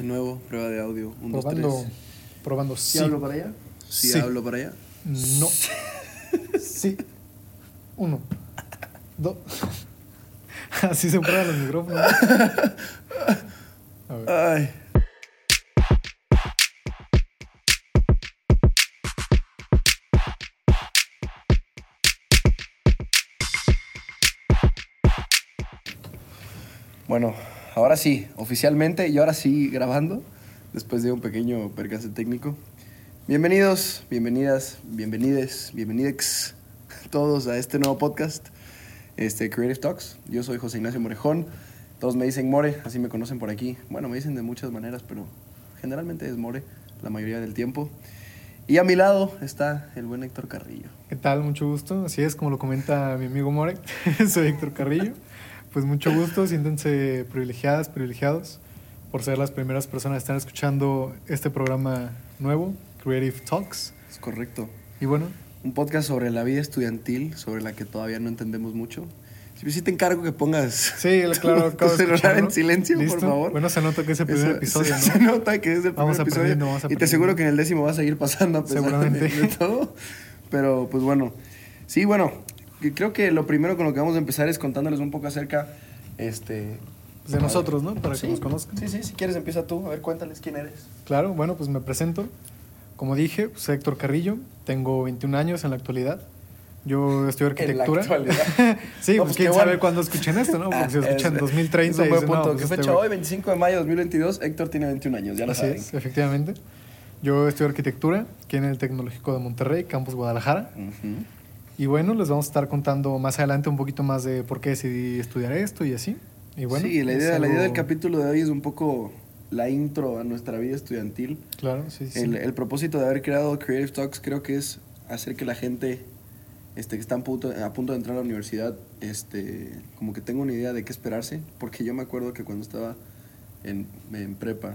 De nuevo, prueba de audio. 1, 2, 3. Probando. ¿Sí Sí. hablo para allá? ¿Sí hablo para allá? No. Sí. 1, 2. Así se prueban los micrófonos. A ver. Ay. Bueno, ahora sí, oficialmente y ahora sí grabando, después de un pequeño percance técnico. Bienvenidos, bienvenidas, bienvenidex todos a este nuevo podcast, Creative Talks. Yo soy José Ignacio Morejón, todos me dicen More, así me conocen por aquí. Bueno, me dicen de muchas maneras, pero generalmente es More la mayoría del tiempo. Y a mi lado está el buen Héctor Carrillo. ¿Qué tal? Mucho gusto. Así es, como lo comenta mi amigo More. Soy Héctor Carrillo. Pues mucho gusto, siéntense privilegiadas, privilegiados por ser las primeras personas que están escuchando este programa nuevo, Creative Talks. Es correcto. Y bueno, un podcast sobre la vida estudiantil, sobre la que todavía no entendemos mucho. Sí te encargo que pongas claro, tu celular en silencio, ¿listo? por favor. Bueno, se nota que es el primer episodio, ¿no? Se nota que es el primer episodio. Y te aseguro que en el 10º va a seguir pasando a pesar de todo. Pero, pues bueno. Sí, bueno, creo que lo primero con lo que vamos a empezar es contándoles un poco acerca de nosotros, ¿no? Para que nos conozcan. Sí, si quieres empieza tú. A ver, cuéntales quién eres. Claro, bueno, pues me presento. Como dije, soy Héctor Carrillo. Tengo 21 años en la actualidad. Yo estudio arquitectura. En la actualidad. Sí, pues quién sabe cuándo escuchen esto, ¿no? Porque si escuchan en 2030 es un buen punto. No, pues ¿Qué fecha hoy? 25 de mayo de 2022. Héctor tiene 21 años, ya lo saben. Así es, efectivamente. Yo estudio arquitectura aquí en el Tecnológico de Monterrey, Campus Guadalajara. Uh-huh. Y bueno, les vamos a estar contando más adelante un poquito más de por qué decidí estudiar esto y así. Y bueno, sí, la idea del capítulo de hoy es un poco la intro a nuestra vida estudiantil. Claro, sí. El propósito de haber creado Creative Talks creo que es hacer que la gente que está a punto de entrar a la universidad como que tenga una idea de qué esperarse. Porque yo me acuerdo que cuando estaba en prepa,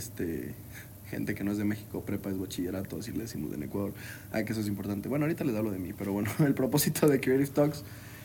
gente que no es de México, prepa es bachillerato, así le decimos en Ecuador. Que eso es importante. Bueno, ahorita les hablo de mí, pero bueno, el propósito de Creative Talks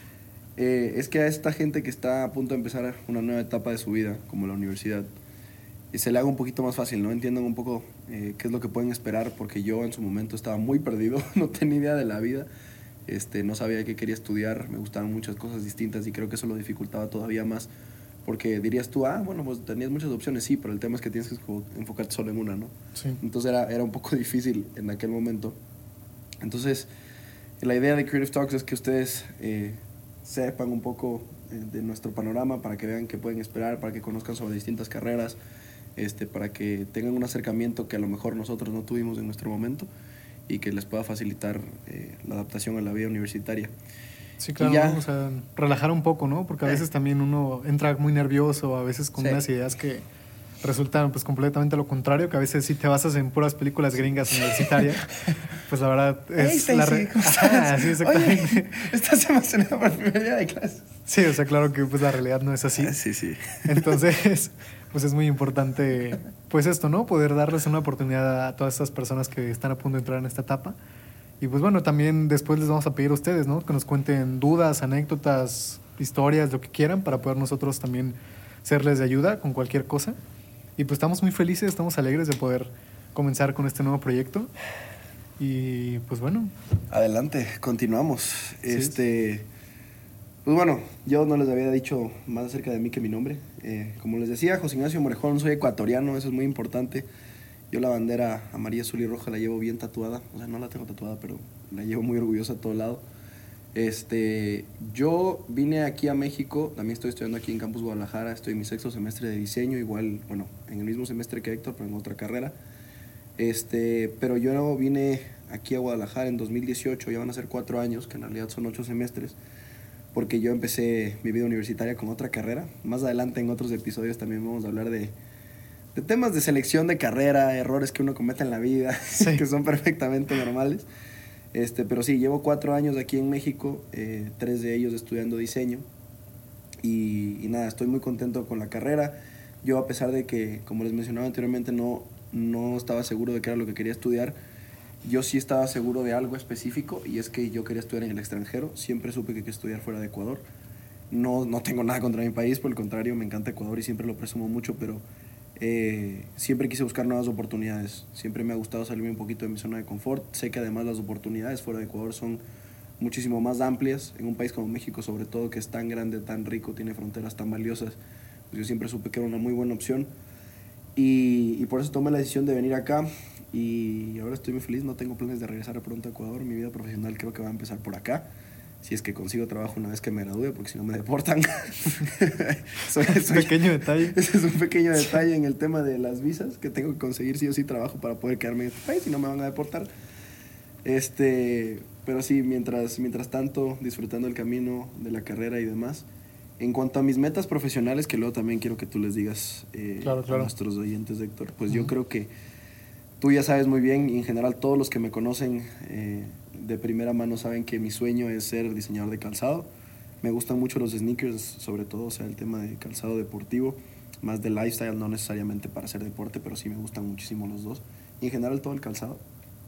es que a esta gente que está a punto de empezar una nueva etapa de su vida, como la universidad, se le haga un poquito más fácil, ¿no? Entiendan un poco qué es lo que pueden esperar, porque yo en su momento estaba muy perdido, no tenía idea de la vida, no sabía qué quería estudiar, me gustaban muchas cosas distintas y creo que eso lo dificultaba todavía más, porque dirías tú, bueno, pues tenías muchas opciones, sí, pero el tema es que tienes que enfocarte solo en una, ¿no? Sí. Entonces era un poco difícil en aquel momento. Entonces, la idea de Creative Talks es que ustedes sepan un poco de nuestro panorama para que vean qué pueden esperar, para que conozcan sobre distintas carreras, para que tengan un acercamiento que a lo mejor nosotros no tuvimos en nuestro momento y que les pueda facilitar la adaptación a la vida universitaria. Sí, claro, vamos a relajar un poco, ¿no? Porque a veces también uno entra muy nervioso, a veces con unas ideas que resultan pues completamente lo contrario, que a veces sí te basas en puras películas gringas universitarias. Pues la verdad es sí, sí, exactamente. Oye, ¿estás emocionado por el primer día de clases? Sí, o sea, claro que pues la realidad no es así. Sí. Entonces, pues es muy importante pues esto, ¿no? Poder darles una oportunidad a todas estas personas que están a punto de entrar en esta etapa. Y pues bueno, también después les vamos a pedir a ustedes, ¿no? Que nos cuenten dudas, anécdotas, historias, lo que quieran, para poder nosotros también serles de ayuda con cualquier cosa. Y pues estamos muy felices, estamos alegres de poder comenzar con este nuevo proyecto. Y pues bueno. Adelante, continuamos. Sí. Pues bueno, yo no les había dicho más acerca de mí que mi nombre. Como les decía, José Ignacio Morejón, soy ecuatoriano, eso es muy importante. Yo la bandera amarilla, azul y roja la llevo bien tatuada. O sea, no la tengo tatuada, pero la llevo muy orgullosa a todo lado. Yo vine aquí a México, también estoy estudiando aquí en Campus Guadalajara, estoy en mi 6º semestre de diseño, igual, bueno, en el mismo semestre que Héctor, pero en otra carrera. Pero yo vine aquí a Guadalajara en 2018, ya van a ser 4 años, que en realidad son 8 semestres, porque yo empecé mi vida universitaria con otra carrera. Más adelante en otros episodios también vamos a hablar de temas de selección de carrera, errores que uno comete en la vida, sí, que son perfectamente normales. Pero sí, llevo 4 años aquí en México, 3 de ellos estudiando diseño. Y nada, estoy muy contento con la carrera. Yo, a pesar de que, como les mencionaba anteriormente, no estaba seguro de qué era lo que quería estudiar, yo sí estaba seguro de algo específico, y es que yo quería estudiar en el extranjero. Siempre supe que quería estudiar fuera de Ecuador. No tengo nada contra mi país, por el contrario, me encanta Ecuador y siempre lo presumo mucho, pero Siempre quise buscar nuevas oportunidades. Siempre me ha gustado salirme un poquito de mi zona de confort. Sé que además las oportunidades fuera de Ecuador son muchísimo más amplias. En un país como México, sobre todo, que es tan grande, tan rico, tiene fronteras tan valiosas, pues yo siempre supe que era una muy buena opción. Y por eso tomé la decisión de venir acá. Y ahora estoy muy feliz. No tengo planes de regresar pronto a Ecuador. Mi vida profesional creo que va a empezar por acá. Si es que consigo trabajo una vez que me gradúe, porque si no me deportan. Pequeño detalle. Ese es un pequeño detalle en el tema de las visas, que tengo que conseguir sí o sí trabajo para poder quedarme en este país, si no me van a deportar. Pero sí, mientras tanto, disfrutando el camino de la carrera y demás. En cuanto a mis metas profesionales, que luego también quiero que tú les digas Claro. a nuestros oyentes, Héctor, pues yo creo que tú ya sabes muy bien, y en general todos los que me conocen de primera mano saben que mi sueño es ser diseñador de calzado. Me gustan mucho los sneakers, sobre todo, o sea, el tema de calzado deportivo, más de lifestyle, no necesariamente para hacer deporte, pero sí me gustan muchísimo los dos. Y en general todo el calzado.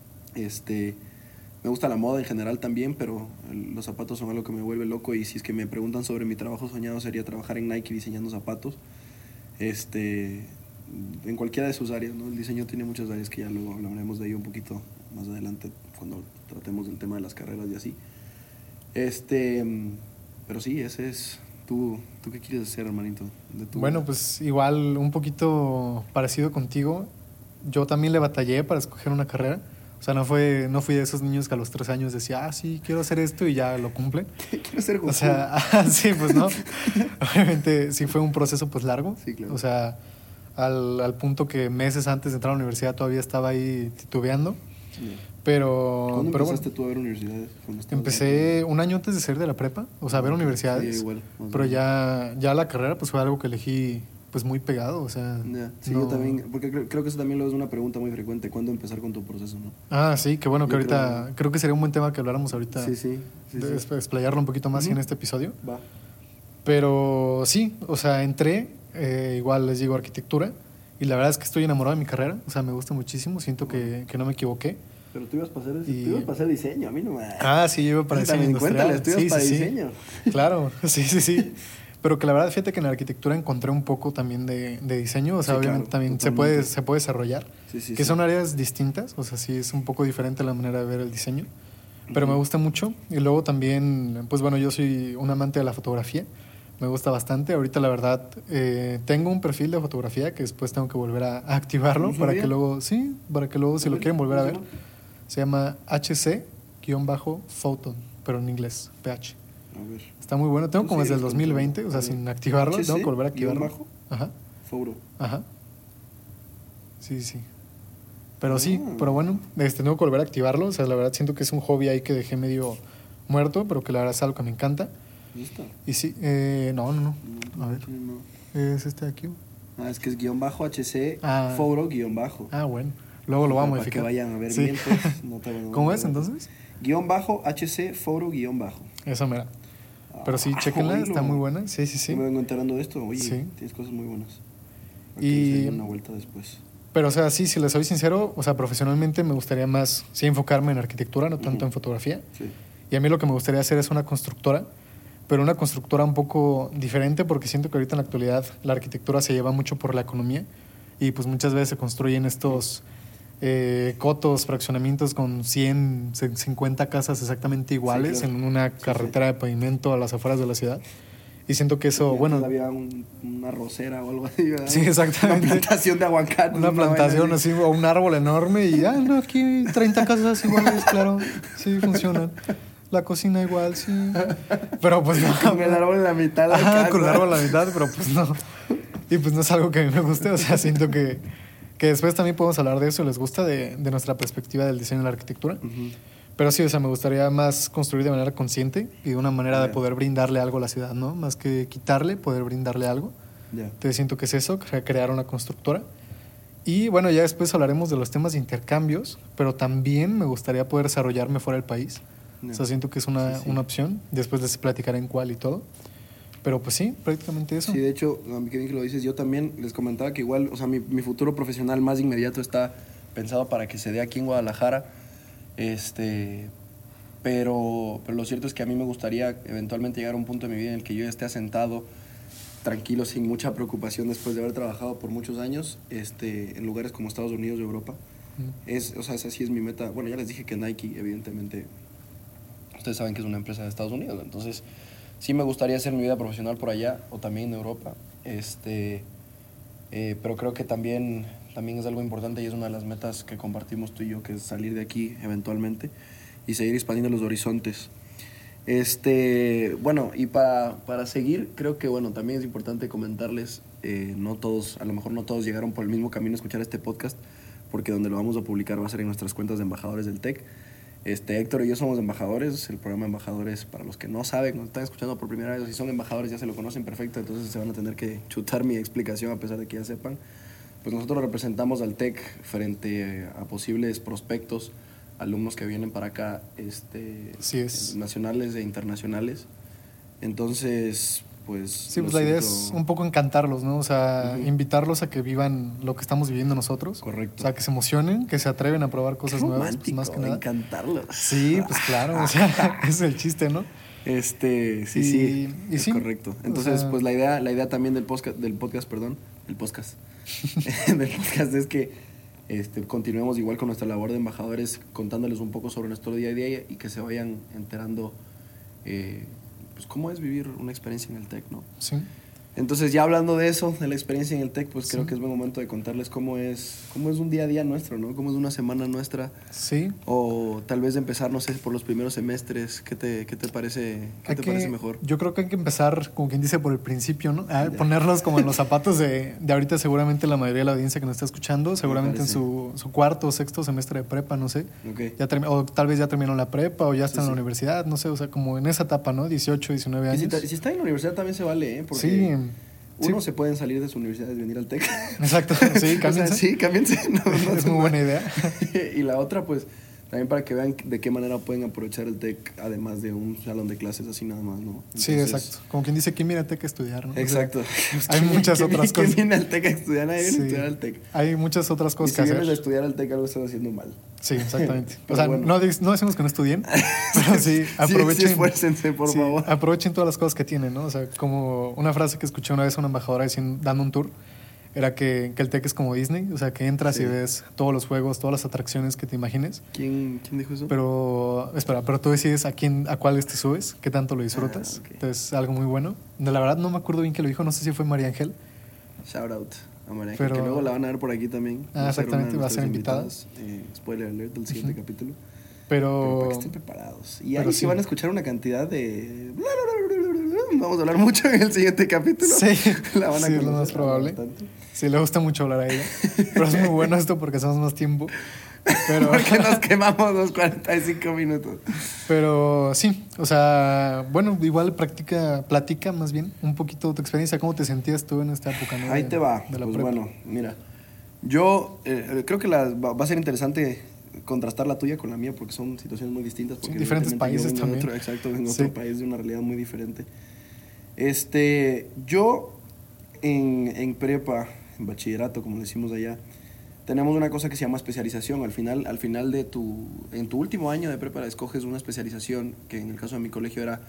Me gusta la moda en general también, pero los zapatos son algo que me vuelve loco, y si es que me preguntan sobre mi trabajo soñado sería trabajar en Nike diseñando zapatos. En cualquiera de sus áreas, ¿no? El diseño tiene muchas áreas que ya luego hablaremos de ello un poquito más adelante cuando tratemos del tema de las carreras y así. Pero sí, ese es... ¿Tú qué quieres hacer, hermanito? Bueno, pues igual un poquito parecido contigo. Yo también le batallé para escoger una carrera. O sea, no fui de esos niños que a los 3 años decía, sí, quiero hacer esto y ya lo cumple. Quiero ser Goku. O sea, sí, pues no. Obviamente sí fue un proceso pues largo. Sí, claro. O sea, al punto que meses antes de entrar a la universidad todavía estaba ahí titubeando. Sí. Pero, ¿Cuándo pero empezaste bueno, tú a ver universidades? empecé un año antes de salir de la prepa, o sea, a ver universidades. Sí, igual. Pero ya la carrera pues fue algo que elegí pues muy pegado, o sea... Yeah. Sí, no... yo también, porque creo que eso también lo es una pregunta muy frecuente, ¿cuándo empezar con tu proceso, no? Ah, sí, que bueno que Yo ahorita... Creo que sería un buen tema que habláramos ahorita. Sí. Explayarlo un poquito más en este episodio. Va. Pero sí, o sea, entré, igual les digo arquitectura, y la verdad es que estoy enamorado de mi carrera, o sea, me gusta muchísimo, siento que no me equivoqué. Pero tú ibas para hacer diseño, a mí no me... Ah, sí, yo iba para diseño industrial. Tú ibas para diseño. Claro, sí. Pero que la verdad, fíjate que en la arquitectura encontré un poco también de diseño, o sea, Sí, obviamente claro, también totalmente. se puede desarrollar, que son áreas distintas, o sea, sí es un poco diferente la manera de ver el diseño, pero me gusta mucho. Y luego también, pues bueno, yo soy un amante de la fotografía, me gusta bastante. Ahorita la verdad tengo un perfil de fotografía que después tengo que volver a activarlo para que luego, si lo quieren volver a ver, se llama HC-Photon, pero en inglés, PH. A ver. Está muy bueno. Tengo como desde el 2020, o sea, A ver. sin activarlo. Tengo que volver a activarlo. ¿Bajo? Ajá. Fouro. Ajá. Sí. Pero sí, pero bueno, tengo que volver a activarlo. O sea, la verdad siento que es un hobby ahí que dejé medio muerto, pero que la verdad es algo que me encanta. ¿Listo? Y sí, no. A ver. No. ¿Es este de aquí? Es que es _HC, Ah. Fouro _. Bueno. Luego lo vamos a Para que modificar. vayan a ver Sí. bien, pues. No te van a ¿Cómo ver. es entonces? _HC, Fouro _. Eso mira. Pero sí, chéquenla, está muy buena. Sí. Yo me vengo enterando de esto. Oye, Sí. tienes cosas muy buenas. Y- Y se una vuelta después. Pero, o sea, sí, si les soy sincero, o sea, profesionalmente me gustaría más, sí, enfocarme en arquitectura, no tanto en fotografía. Sí. Y a mí lo que me gustaría hacer es una constructora, pero una constructora un poco diferente, porque siento que ahorita en la actualidad la arquitectura se lleva mucho por la economía y pues muchas veces se construyen estos cotos, fraccionamientos con 100, 50 casas exactamente iguales, Sí, claro. en una carretera de pavimento a las afueras de la ciudad. Y siento que eso, Y bueno... antes había una rosera o algo así, ¿verdad? Sí, exactamente. Una plantación de aguacate. Una plantación vaina así, o un árbol enorme y, no, aquí 30 casas iguales, claro, sí, funcionan. La cocina igual, sí. Pero pues no. Con el árbol en la mitad de la casa. Con el árbol a la mitad, pero pues no. Y pues no es algo que a mí me guste, o sea, siento que después también podemos hablar de eso, les gusta de nuestra perspectiva del diseño y la arquitectura. Pero sí, o sea, me gustaría más construir de manera consciente y de una manera de poder brindarle algo a la ciudad, ¿no? Más que quitarle, poder brindarle algo. Entonces siento que es eso, crear una constructora. Y bueno, ya después hablaremos de los temas de intercambios, pero también me gustaría poder desarrollarme fuera del país. O sea, siento que es una opción. Después les platicaré en cuál y todo. Pero pues sí, prácticamente eso. Sí, de hecho, a mí que bien que lo dices, yo también les comentaba que igual, o sea, mi futuro profesional más inmediato está pensado para que se dé aquí en Guadalajara. Pero lo cierto es que a mí me gustaría eventualmente llegar a un punto de mi vida en el que yo ya esté asentado tranquilo, sin mucha preocupación después de haber trabajado por muchos años en lugares como Estados Unidos y Europa. O sea, esa sí es mi meta. Bueno, ya les dije que Nike, evidentemente, ustedes saben que es una empresa de Estados Unidos, entonces sí me gustaría hacer mi vida profesional por allá o también en Europa. Pero creo que también es algo importante y es una de las metas que compartimos tú y yo, que es salir de aquí eventualmente y seguir expandiendo los horizontes. Bueno, y para seguir, creo que bueno, también es importante comentarles, no todos, a lo mejor no todos llegaron por el mismo camino a escuchar este podcast, porque donde lo vamos a publicar va a ser en nuestras cuentas de embajadores del TEC. Héctor y yo somos embajadores, el programa Embajadores, para los que no saben, nos están escuchando por primera vez, o si son embajadores ya se lo conocen perfecto, entonces se van a tener que chutar mi explicación a pesar de que ya sepan. Pues nosotros representamos al TEC frente a posibles prospectos, alumnos que vienen para acá, nacionales e internacionales. Entonces, pues... Sí, pues la idea es un poco encantarlos, ¿no? O sea, invitarlos a que vivan lo que estamos viviendo nosotros. Correcto. O sea, que se emocionen, que se atreven a probar cosas nuevas, pues más que nada. Encantarlos. Sí, pues claro, o sea, ese es el chiste, ¿no? Sí, es sí, correcto. Entonces, o sea, pues la idea también del podcast es que continuemos igual con nuestra labor de embajadores, contándoles un poco sobre nuestro día a día y que se vayan enterando pues cómo es vivir una experiencia en el TEC, ¿no? Sí. Entonces, ya hablando de eso, de la experiencia en el TEC, pues creo que es buen momento de contarles cómo es un día a día nuestro, ¿no? Cómo es una semana nuestra. Sí. O tal vez de empezar, no sé, por los primeros semestres. ¿Qué te parece mejor? Yo creo que hay que empezar, como quien dice, por el principio, ¿no? Ponerlos como en los zapatos de ahorita. Seguramente la mayoría de la audiencia que nos está escuchando, seguramente en su cuarto o sexto semestre de prepa, no sé. Okay. O tal vez ya terminó la prepa o ya está en la universidad, no sé. O sea, como en esa etapa, ¿no? 18, 19 años. Si está en la universidad también se vale, ¿eh? Porque sí. Uno se pueden salir de su universidad y venir al TEC. Exacto, sí, cámbiense. O sea, sí, cámbiense. No, es muy buena idea. Y la otra, pues, también para que vean de qué manera pueden aprovechar el TEC, además de un salón de clases así nada más, ¿no? Entonces, sí, exacto. Como quien dice, ¿quién viene al TEC a estudiar, no? Exacto. O sea, hay muchas otras cosas. ¿Quién viene al TEC a estudiar? Nadie viene a estudiar al TEC. Hay muchas otras cosas que hacer. Si vienes a estudiar al TEC, algo estás haciendo mal. Sí, exactamente. O sea, bueno, no decimos que no estudien, pero sí, aprovechen. Sí, esfuércense, por favor. Aprovechen todas las cosas que tienen, ¿no? O sea, como una frase que escuché una vez a una embajadora dando un tour, era que el TEC es como Disney, o sea, que entras y ves todos los juegos, todas las atracciones que te imagines. ¿Quién dijo eso? Pero tú decides a cuáles te subes, qué tanto lo disfrutas. Okay. Entonces, algo muy bueno. De la verdad no me acuerdo bien que lo dijo, no sé si fue María Ángel. Shout out a María Ángel, que luego la van a ver por aquí también. Exactamente, va a ser invitada. Spoiler alert del siguiente capítulo. Pero para que estén preparados. Y ahí sí van a escuchar una cantidad de... Vamos a hablar mucho en el siguiente capítulo. Sí, la van a es lo más probable. Sí, le gusta mucho hablar a ella. Pero es muy bueno esto porque hacemos más tiempo. Pero... porque nos quemamos los 45 minutos. Pero sí, o sea, bueno, igual platica más bien un poquito tu experiencia. ¿Cómo te sentías tú en esta época? ¿No? Ahí te va. De la pues prepa. Bueno, mira. Yo creo que va a ser interesante contrastar la tuya con la mía porque son situaciones muy distintas. Porque diferentes países también. Vengo de otro país, de una realidad muy diferente. Yo en prepa, en bachillerato, como decimos allá, tenemos una cosa que se llama especialización. Al final en tu último año de prepa escoges una especialización, que en el caso de mi colegio era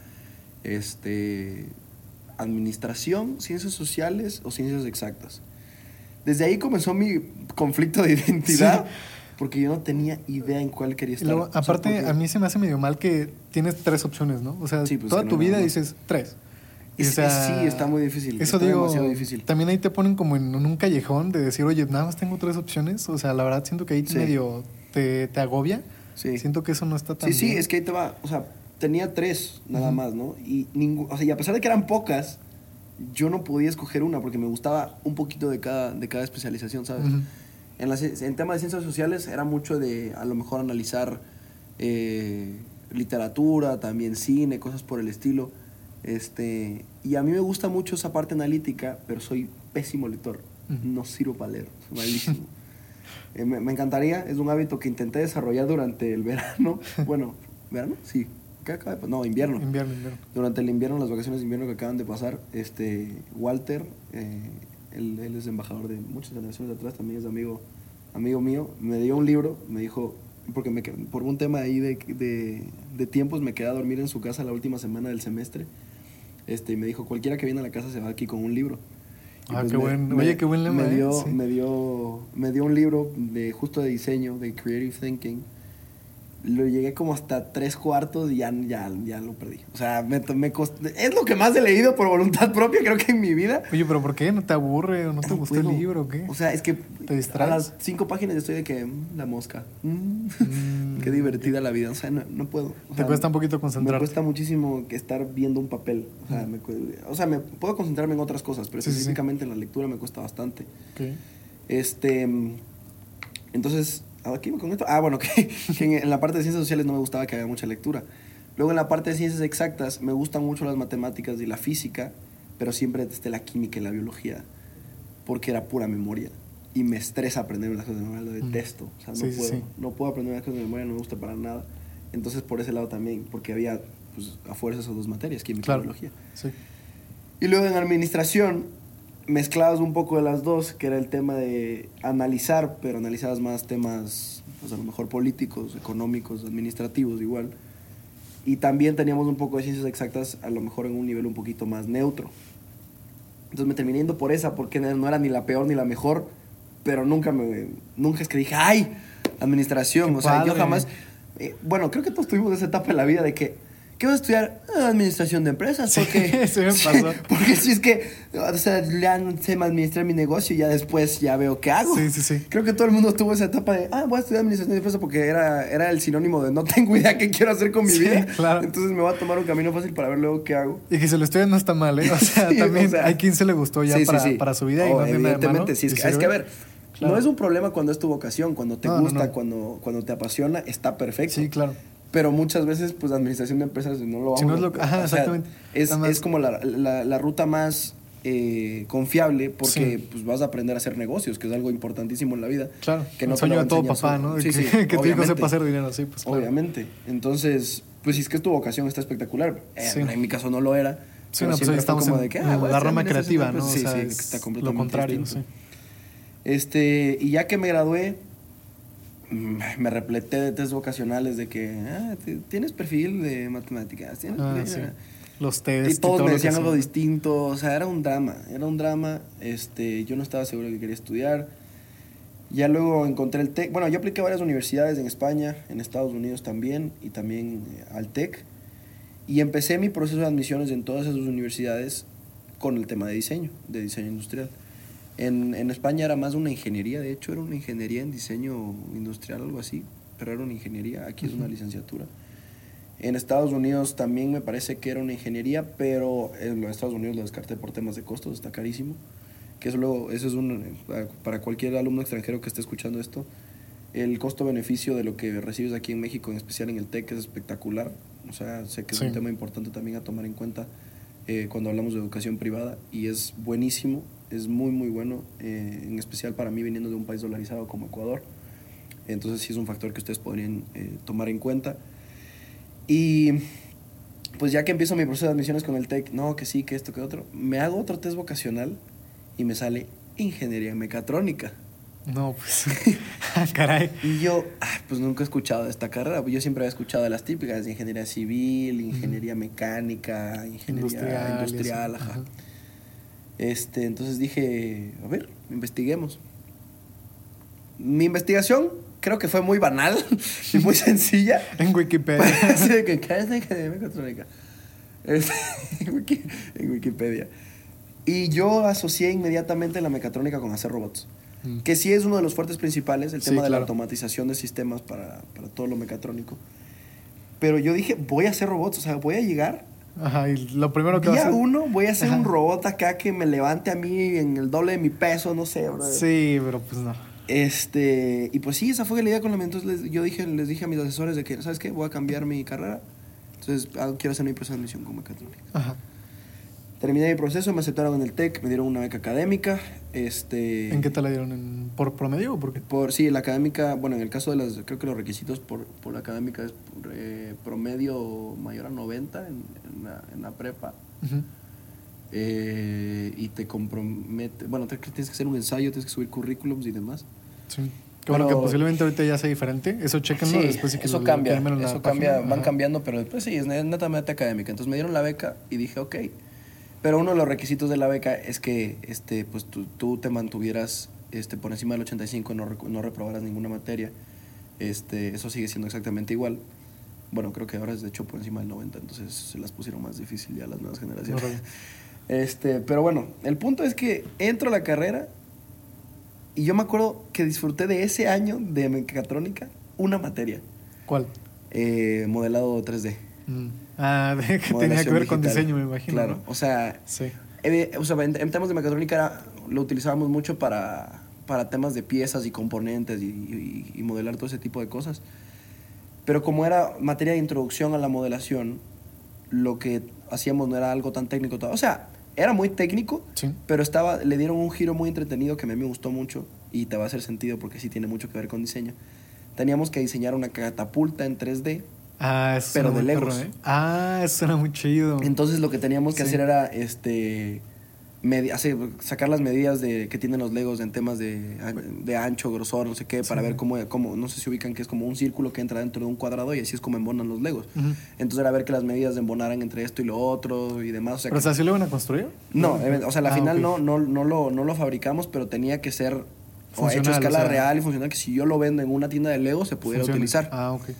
administración, ciencias sociales o ciencias exactas. Desde ahí comenzó mi conflicto de identidad. Sí. Porque yo no tenía idea en cuál quería estar. Luego, aparte, a mí se me hace medio mal que tienes 3 opciones, ¿no? O sea, sí, pues toda tu vida dices 3. Sí, está muy difícil. Eso está digo, demasiado difícil. También ahí te ponen como en un callejón de decir, oye, nada más tengo 3 opciones. O sea, la verdad siento que ahí medio te agobia. Sí. Siento que eso no está tan bien. Sí, es que ahí te va. O sea, tenía 3 nada más, ¿no? Y a pesar de que eran pocas, yo no podía escoger una porque me gustaba un poquito de cada especialización, ¿sabes? En tema de ciencias sociales era mucho de, a lo mejor, analizar literatura, también cine, cosas por el estilo. Y a mí me gusta mucho esa parte analítica, pero soy pésimo lector. No sirvo para leer, soy malísimo. Me encantaría, es un hábito que intenté desarrollar durante el verano. Bueno, ¿verano? Sí. No, invierno. Invierno. Durante el invierno, las vacaciones de invierno que acaban de pasar, Walter... Él es embajador de muchas generaciones atrás, también es amigo mío, me dio un libro, me dijo, porque por un tema ahí de tiempos me quedé a dormir en su casa la última semana del semestre, Y me dijo, cualquiera que viene a la casa se va aquí con un libro. Y Ah, pues qué buen, oye, qué buen lema, me dio, sí. me dio un libro justo de diseño, de Creative Thinking. Lo llegué como hasta 3/4 y ya lo perdí. O sea, me costó, es lo que más he leído por voluntad propia, creo que en mi vida. Oye, pero ¿por qué? ¿No te aburre o no te No gustó puedo. el libro o qué? O sea, es que ¿Te a distraes? las 5 páginas estoy de que la mosca. Qué divertida la vida. O sea, no puedo. O Te sea, cuesta un poquito me concentrarte. cuesta muchísimo que estar viendo un papel. O sea, me puedo concentrarme en otras cosas, pero Sí, sí, sí. específicamente en la lectura me cuesta bastante. Ok. Entonces, aquí me comento. Ah, bueno, que en la parte de ciencias sociales no me gustaba que haya mucha lectura. Luego en la parte de ciencias exactas me gustan mucho las matemáticas y la física, pero siempre desde la química y la biología, porque era pura memoria. Y me estresa aprender las cosas de memoria, lo detesto. O sea, no Sí, sí, puedo. sí. No puedo aprender las cosas de memoria, no me gusta para nada. Entonces, por ese lado también, porque había pues, a fuerza esas dos materias, química Claro. y biología. Sí. Y luego en administración, mezclados un poco de las dos, que era el tema de analizar, pero analizabas más temas, pues a lo mejor políticos, económicos, administrativos igual. Y también teníamos un poco de ciencias exactas, a lo mejor en un nivel un poquito más neutro. Entonces me terminé yendo por esa, porque no era ni la peor ni la mejor, pero nunca es que dije, ¡ay! Administración. Qué O sea, yo padre. jamás... bueno, creo que todos tuvimos esa etapa en la vida de que, ¿qué vas a estudiar? Administración de empresas. Sí, Porque, sí me pasó. porque si es que, o sea, ya no sé administrar mi negocio y ya después ya veo qué hago. Sí, sí, sí. Creo que todo el mundo tuvo esa etapa de, voy a estudiar administración de empresas porque era el sinónimo de no tengo idea qué quiero hacer con mi Sí, vida. claro. Entonces me voy a tomar un camino fácil para ver luego qué hago. Y que se lo estudian no está mal, ¿eh? O sea, Sí, también o sea, hay quien se le gustó ya sí, sí, sí. para su vida y no tiene nada de malo. Evidentemente, sí. y Es que, sirve. a ver, Claro. no es un problema cuando es tu vocación, cuando te No, no, gusta, no. Cuando te apasiona, está perfecto. Sí, claro. Pero muchas veces, pues, administración de empresas no lo vamos Si no es lo a- ajá, o sea, exactamente. es Además- como la ruta más confiable porque Sí. pues, vas a aprender a hacer negocios, que es algo importantísimo en la vida. Claro, Que el no te sueño lo va de a todo enseñar papá, solo. ¿no? Sí, sí, que tu hijo obviamente. sepa hacer dinero, sí, pues claro. Obviamente. Entonces, pues si es que tu vocación está espectacular. Sí. En mi caso no lo era. Sí, pero no, pues siempre ahí fue estamos como en, de que, en voy a la estudiar rama administración de creativa, ¿no? empresas. O sea, Sí, es está lo completamente contrario, distinto. sí. Y ya que me gradué, me repleté de test vocacionales de que tienes perfil de matemáticas. Sí. Los test Y todos todo me lo decían que algo sea. distinto, o sea, era un drama. Yo no estaba seguro de que quería estudiar. Ya luego encontré el TEC. Bueno, yo apliqué a varias universidades en España, en Estados Unidos también, y también al TEC. Y empecé mi proceso de admisiones en todas esas universidades con el tema de diseño industrial. En España era más una ingeniería, de hecho era una ingeniería en diseño industrial, algo así, pero era una ingeniería, aquí es una licenciatura. En Estados Unidos también me parece que era una ingeniería, pero en los Estados Unidos lo descarté por temas de costos, está carísimo. Que eso es para cualquier alumno extranjero que esté escuchando esto, el costo-beneficio de lo que recibes aquí en México, en especial en el TEC, es espectacular. O sea, sé que es Sí. un tema importante también a tomar en cuenta cuando hablamos de educación privada y es buenísimo, es muy muy bueno, en especial para mí viniendo de un país dolarizado como Ecuador. Entonces sí es un factor que ustedes podrían tomar en cuenta. Y pues ya que empiezo mi proceso de admisiones con el TEC, no, que sí, que esto, que otro, me hago otro test vocacional y me sale ingeniería mecatrónica. No, pues. Caray. Y yo, pues nunca he escuchado de esta carrera. Yo siempre había escuchado de las típicas, de ingeniería civil, ingeniería mecánica, ingeniería industrial, ajá. Ajá. Entonces dije, a ver, investiguemos. Mi investigación creo que fue muy banal y muy sencilla. En Wikipedia. Así de que, ¿qué es la ingeniería mecatrónica? En Wikipedia. Y yo asocié inmediatamente la mecatrónica con hacer robots. Que sí es uno de los fuertes principales, el Sí, tema de la claro. automatización de sistemas para todo lo mecatrónico. Pero yo dije, voy a hacer robots, o sea, voy a llegar. Ajá, y lo primero que va a Día hacer. uno voy a hacer Ajá. un robot acá que me levante a mí en el doble de mi peso, no sé, bro. Sí, pero pues no. Y pues sí, esa fue la idea con la mente. Entonces les dije a mis asesores de que, ¿sabes qué? Voy a cambiar mi carrera. Entonces quiero hacer mi proceso de admisión con mecatrónica. Ajá. Terminé mi proceso, me aceptaron en el TEC, me dieron una beca académica. ¿En qué te la dieron? ¿Por promedio o por qué? Sí, la académica, bueno, en el caso de creo que los requisitos por la académica es promedio mayor a 90 en la prepa. Ujú. Y te compromete, bueno, tienes que hacer un ensayo, tienes que subir currículums y demás. Sí. Que bueno, Pero- que posiblemente ahorita ya sea diferente. Eso chequenlo. Sí, después sí que eso lo cambia, firmen en la eso página. cambia, van Ajá. cambiando, pero después sí, es netamente académica. Entonces me dieron la beca y dije, ok, Pero uno de los requisitos de la beca es que pues tú te mantuvieras por encima del 85 y no reprobaras ninguna materia. Eso sigue siendo exactamente igual. Bueno, creo que ahora es de hecho por encima del 90, entonces se las pusieron más difícil ya las nuevas generaciones. Pero bueno, el punto es que entro a la carrera y yo me acuerdo que disfruté de ese año de mecatrónica una materia. ¿Cuál? Modelado 3D. Que tenía que ver con diseño, me imagino. Claro, ¿no? o sea, sí. En temas de mecatrónica lo utilizábamos mucho para temas de piezas y componentes y modelar todo ese tipo de cosas. Pero como era materia de introducción a la modelación, lo que hacíamos no era algo tan técnico. O sea, era muy técnico, sí. Pero le dieron un giro muy entretenido que a mí me gustó mucho y te va a hacer sentido porque sí tiene mucho que ver con diseño. Teníamos que diseñar una catapulta en 3D, eso pero de Legos. Perro, eso era muy chido. Entonces lo que teníamos que hacer era sacar las medidas que tienen los Legos en temas de ancho, grosor, no sé qué, para ver cómo, no sé si ubican que es como un círculo que entra dentro de un cuadrado y así es como embonan los Legos. Uh-huh. Entonces era ver que las medidas embonaran entre esto y lo otro y demás. O sea, ¿pero así lo iban a construir? No, o sea, al final okay. no lo fabricamos, pero tenía que ser funcional, hecho a escala real y funcional, que si yo lo vendo en una tienda de Legos se pudiera utilizar. Ok.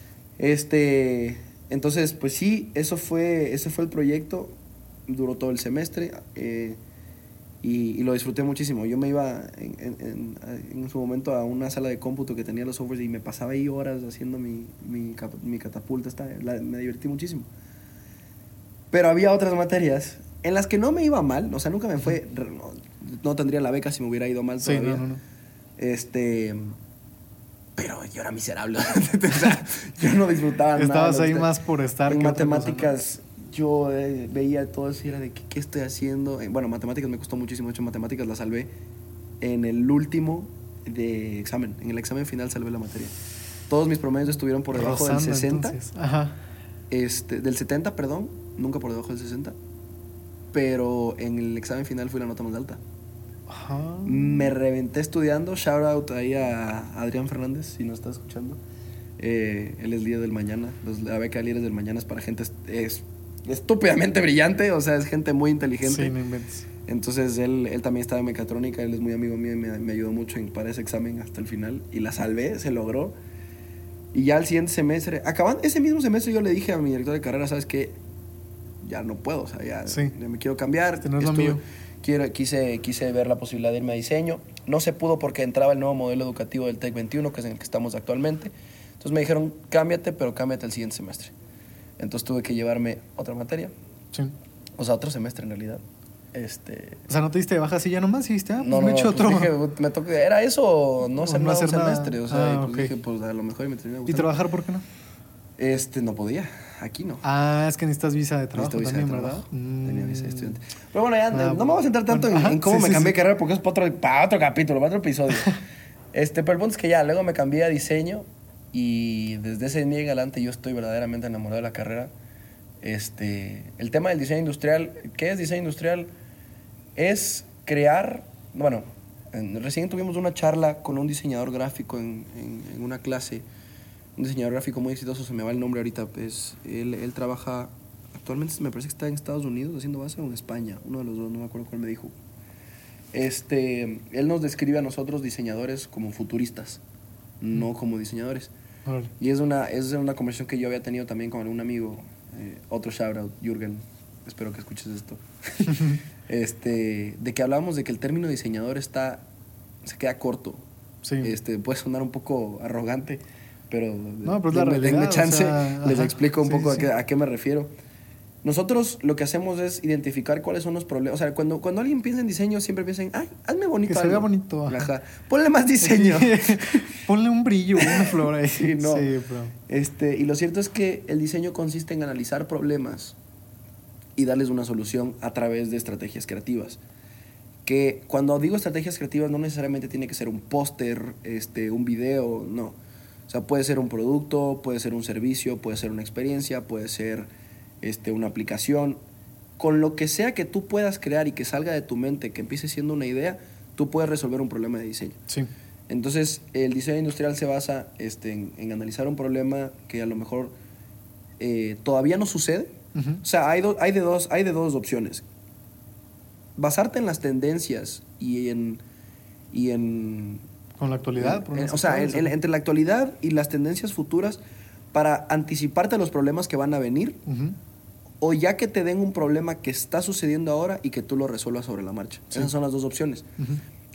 Entonces, pues sí, ese fue el proyecto. Duró todo el semestre y lo disfruté muchísimo. Yo me iba en su momento a una sala de cómputo que tenía los softwares y me pasaba ahí horas haciendo mi catapulta. Me divertí muchísimo. Pero había otras materias en las que no me iba mal. O sea, nunca me fue... No tendría la beca si me hubiera ido mal todavía. Sí, no. Pero yo era miserable. O sea, yo no disfrutaba nada. Estabas ahí más por estar. En matemáticas, ¿no? Yo veía todo eso y era de ¿qué estoy haciendo? Bueno, matemáticas me costó muchísimo. De hecho, matemáticas la salvé en el último de examen. En el examen final salvé la materia. Todos mis promedios estuvieron por debajo del 60. Entonces. Ajá. Del 70, perdón. Nunca por debajo del 60. Pero en el examen final fui la nota más alta. Ajá. Me reventé estudiando. Shout out ahí a Adrián Fernández, si no está escuchando. Él es líder del mañana. La beca de líderes del mañana es para gente es estúpidamente brillante. O sea, es gente muy inteligente. Sí, no inventes. Entonces él también estaba en mecatrónica. Él es muy amigo mío y me ayudó mucho para ese examen hasta el final. Y la salvé, se logró. Y ya el siguiente semestre, acabando ese mismo semestre, yo le dije a mi director de carrera, ¿sabes qué? Ya no puedo, o sea, ya me quiero cambiar. No es lo mío. Quise ver la posibilidad de irme a diseño. No se pudo porque entraba el nuevo modelo educativo del TEC 21, que es en el que estamos actualmente. Entonces me dijeron, cámbiate, pero cámbiate el siguiente semestre. Entonces tuve que llevarme otra materia. Sí. O sea, otro semestre en realidad. O sea, ¿no te diste de baja así ya nomás? ¿Y dijiste, no, me he hecho otro? Dije, me tocó, ¿era eso o no hacer nada un semestre? Nada. O sea, okay. Dije, pues a lo mejor me terminé gustando. ¿Y trabajar por qué no? No podía, aquí no. Es que necesitas visa de trabajo visa también, de trabajo. ¿verdad? Tenía visa de estudiante. Pero bueno, ya no me voy a centrar tanto en cómo me cambié de carrera porque es para otro capítulo, para otro episodio. Pero el punto es que ya, luego me cambié a diseño y desde ese día en adelante yo estoy verdaderamente enamorado de la carrera. El tema del diseño industrial, ¿qué es diseño industrial? Es crear, bueno, recién tuvimos una charla con un diseñador gráfico en una clase, un diseñador gráfico muy exitoso, se me va el nombre ahorita, pues él trabaja, actualmente me parece que está en Estados Unidos haciendo base o en España, uno de los dos, no me acuerdo cuál me dijo. Él nos describe a nosotros diseñadores como futuristas, no como diseñadores. Vale. Y es una conversación que yo había tenido también con algún amigo, otro shout out, Jürgen, espero que escuches esto. De que hablábamos de que el término diseñador se queda corto. Sí. Puede sonar un poco arrogante, pero es la realidad, denme chance, les ajá, explico un poco a qué me refiero. Nosotros lo que hacemos es identificar cuáles son los problemas. O sea, cuando alguien piensa en diseño, siempre piensa en, hazme bonito. Que se vea bonito. Ajá. Ponle más diseño. Ponle un brillo, una flor ahí. Sí, no. Sí, bro. Y lo cierto es que el diseño consiste en analizar problemas y darles una solución a través de estrategias creativas. Que cuando digo estrategias creativas no necesariamente tiene que ser un póster, un video, no. O sea, puede ser un producto, puede ser un servicio, puede ser una experiencia, puede ser una aplicación. Con lo que sea que tú puedas crear y que salga de tu mente, que empiece siendo una idea, tú puedes resolver un problema de diseño. Sí. Entonces, el diseño industrial se basa en analizar un problema que a lo mejor todavía no sucede. Uh-huh. O sea, hay de dos opciones. basarte en las tendencias y en Con la actualidad. o sea, entre la actualidad y las tendencias futuras para anticiparte a los problemas que van a venir, Uh-huh. o ya que te den un problema que está sucediendo ahora y que tú lo resuelvas sobre la marcha. Sí. Esas son las dos opciones. Uh-huh.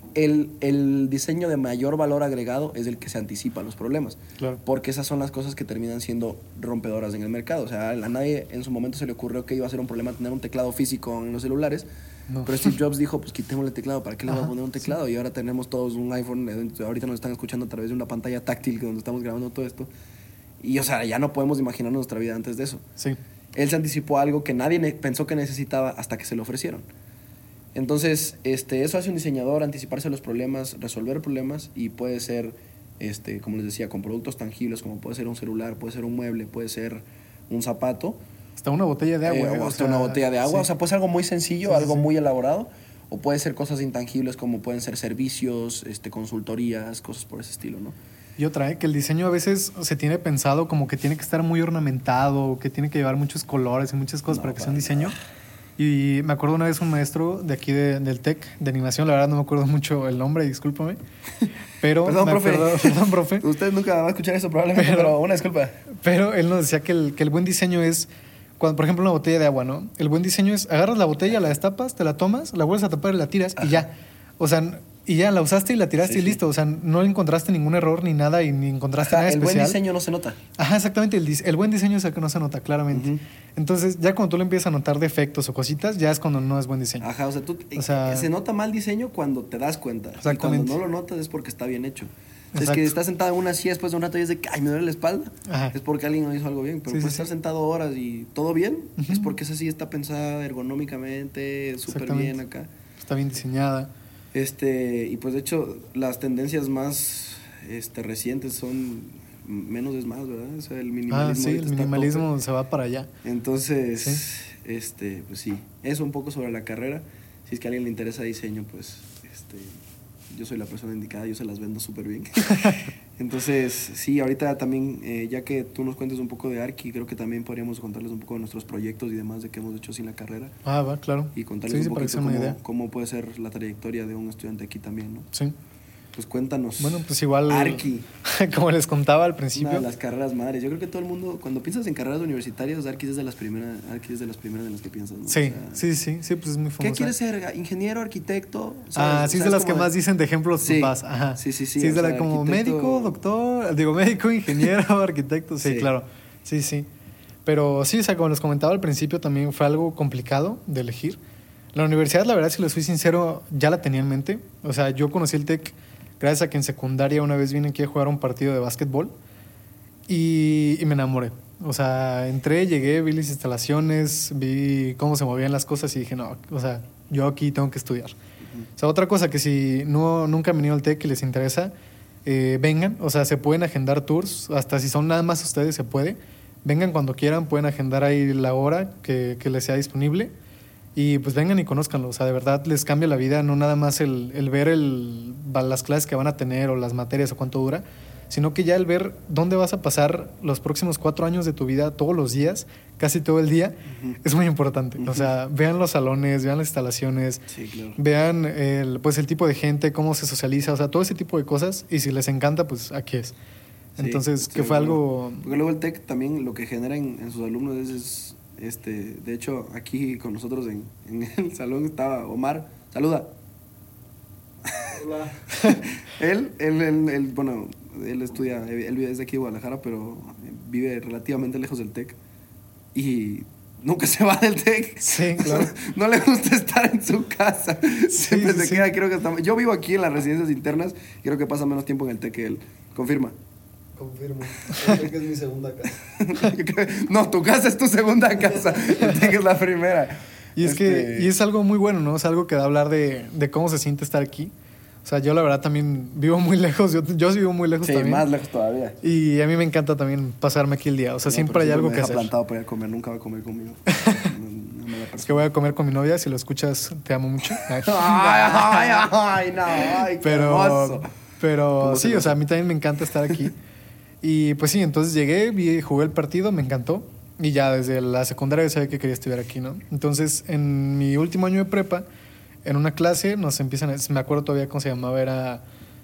El diseño de mayor valor agregado es el que se anticipa a los problemas. Claro. Porque esas son las cosas que terminan siendo rompedoras en el mercado. O sea, a nadie en su momento se le ocurrió que iba a ser un problema tener un teclado físico en los celulares. No. Pero Steve Jobs dijo, pues quitémosle el teclado, ¿para qué le voy a Ajá, poner un teclado? Y ahora tenemos todos un iPhone, ahorita nos están escuchando a través de una pantalla táctil donde estamos grabando todo esto. Y, o sea, ya no podemos imaginar nuestra vida antes de eso. Sí. Él se anticipó a algo que nadie pensó que necesitaba hasta que se lo ofrecieron. Entonces, eso hace un diseñador, anticiparse a los problemas, resolver problemas, y puede ser, como les decía, con productos tangibles, como puede ser un celular, puede ser un mueble, puede ser un zapato. Hasta una botella de agua. O hasta una botella de agua. Sí. O sea, puede ser algo muy sencillo, Sí, algo sí. muy elaborado, o puede ser cosas intangibles como pueden ser servicios, consultorías, cosas por ese estilo, ¿no? Y otra, que el diseño a veces se tiene pensado como que tiene que estar muy ornamentado, que tiene que llevar muchos colores y muchas cosas para que sea un diseño. Y me acuerdo una vez un maestro de aquí del TEC, de animación, la verdad no me acuerdo mucho el nombre, discúlpame. Pero Perdón, profe. Perdón, profe. Usted nunca va a escuchar eso probablemente, pero una disculpa. Pero él nos decía que el buen diseño es, cuando, por ejemplo, una botella de agua, ¿no? El buen diseño es, agarras la botella, la destapas, te la tomas, la vuelves a tapar y la tiras. Ajá. Y ya. O sea, y ya la usaste y la tiraste, sí, y listo. Sí. O sea, no encontraste ningún error ni nada y ni encontraste nada especial. El buen diseño no se nota. Ajá, exactamente. El buen diseño es el que no se nota, claramente. Uh-huh. Entonces, ya cuando tú le empiezas a notar defectos o cositas, ya es cuando no es buen diseño. Ajá, o sea, se nota mal diseño cuando te das cuenta. Y cuando no lo notas es porque está bien hecho. Es que estás sentado en una silla después de un rato y es de que, ay, me duele la espalda. Ajá. Es porque alguien no hizo algo bien. Pero estar sentado horas y todo bien, uh-huh, es porque esa silla está pensada ergonómicamente, súper bien acá. Está bien diseñada. Y pues de hecho, las tendencias más recientes son menos es más, ¿verdad? O sea, el minimalismo. Sí, el minimalismo se va para allá. Entonces, ¿sí? Pues sí, eso un poco sobre la carrera. Si es que a alguien le interesa diseño, pues yo soy la persona indicada, yo se las vendo súper bien. Entonces, sí, ahorita también, ya que tú nos cuentes un poco de Arki, creo que también podríamos contarles un poco de nuestros proyectos y demás de qué hemos hecho sin la carrera. Va, claro. Y contarles un poquito cómo puede ser la trayectoria de un estudiante aquí también, ¿no? Sí. Pues cuéntanos. Bueno, pues igual, Arki. Como les contaba al principio. Una de las carreras madres. Yo creo que todo el mundo, cuando piensas en carreras universitarias, Arki es de las primeras en las que piensas, ¿no? Sí, o sea, sí, pues es muy famosa. ¿Qué quieres ser? ¿Ingeniero, arquitecto? Sí, es de las que más dicen de ejemplos tus papás. Ajá. Sí. Sí, es de la como médico, doctor, médico, ingeniero, arquitecto. Sí, claro. Sí. Pero sí, o sea, como les comentaba al principio, también fue algo complicado de elegir. La universidad, la verdad, si les soy sincero, ya la tenía en mente. O sea, yo conocí el TEC gracias a que en secundaria una vez vine aquí a jugar un partido de básquetbol y me enamoré. O sea, entré, llegué, vi las instalaciones, vi cómo se movían las cosas y dije, no, o sea, yo aquí tengo que estudiar. O sea, otra cosa que si nunca han venido al TEC y les interesa, vengan. O sea, se pueden agendar tours, hasta si son nada más ustedes se puede. Vengan cuando quieran, pueden agendar ahí la hora que les sea disponible. Y pues vengan y conózcanlo, o sea, de verdad les cambia la vida, no nada más el ver las clases que van a tener o las materias o cuánto dura, sino que ya el ver dónde vas a pasar los próximos 4 años de tu vida todos los días, casi todo el día, uh-huh, es muy importante. Uh-huh. O sea, vean los salones, vean las instalaciones, sí, claro, vean el tipo de gente, cómo se socializa, o sea, todo ese tipo de cosas, y si les encanta, pues aquí es. Entonces, que fue algo... Porque luego el TEC también lo que genera en sus alumnos es de hecho, aquí con nosotros en el salón estaba Omar. Saluda. Hola. él estudia, él vive desde aquí de Guadalajara, pero vive relativamente lejos del TEC. Y nunca se va del TEC. Sí, claro. No le gusta estar en su casa. Siempre se queda, creo que yo vivo aquí en las residencias internas, creo que pasa menos tiempo en el TEC que él. Confirma. Confirmo. El TEC es mi segunda casa. No, tu casa es tu segunda casa. El TEC es la primera. Y es algo muy bueno, ¿no? Es algo que da a hablar de cómo se siente estar aquí. O sea, yo la verdad también vivo muy lejos. Yo vivo muy lejos también. Sí, más lejos todavía. Y a mí me encanta también pasarme aquí el día. O sea, siempre hay algo que hacer. Plantado para ir a comer. Nunca va a comer conmigo. Es que voy a comer con mi novia. Si lo escuchas, te amo mucho. Ay, no. Pero sí, o sea, a mí también me encanta estar aquí. Y pues sí, entonces llegué, jugué el partido, me encantó. Y ya desde la secundaria sabía que quería estudiar aquí, ¿no? Entonces, en mi último año de prepa, en una clase nos empiezan a... Me acuerdo todavía cómo se llamaba, era...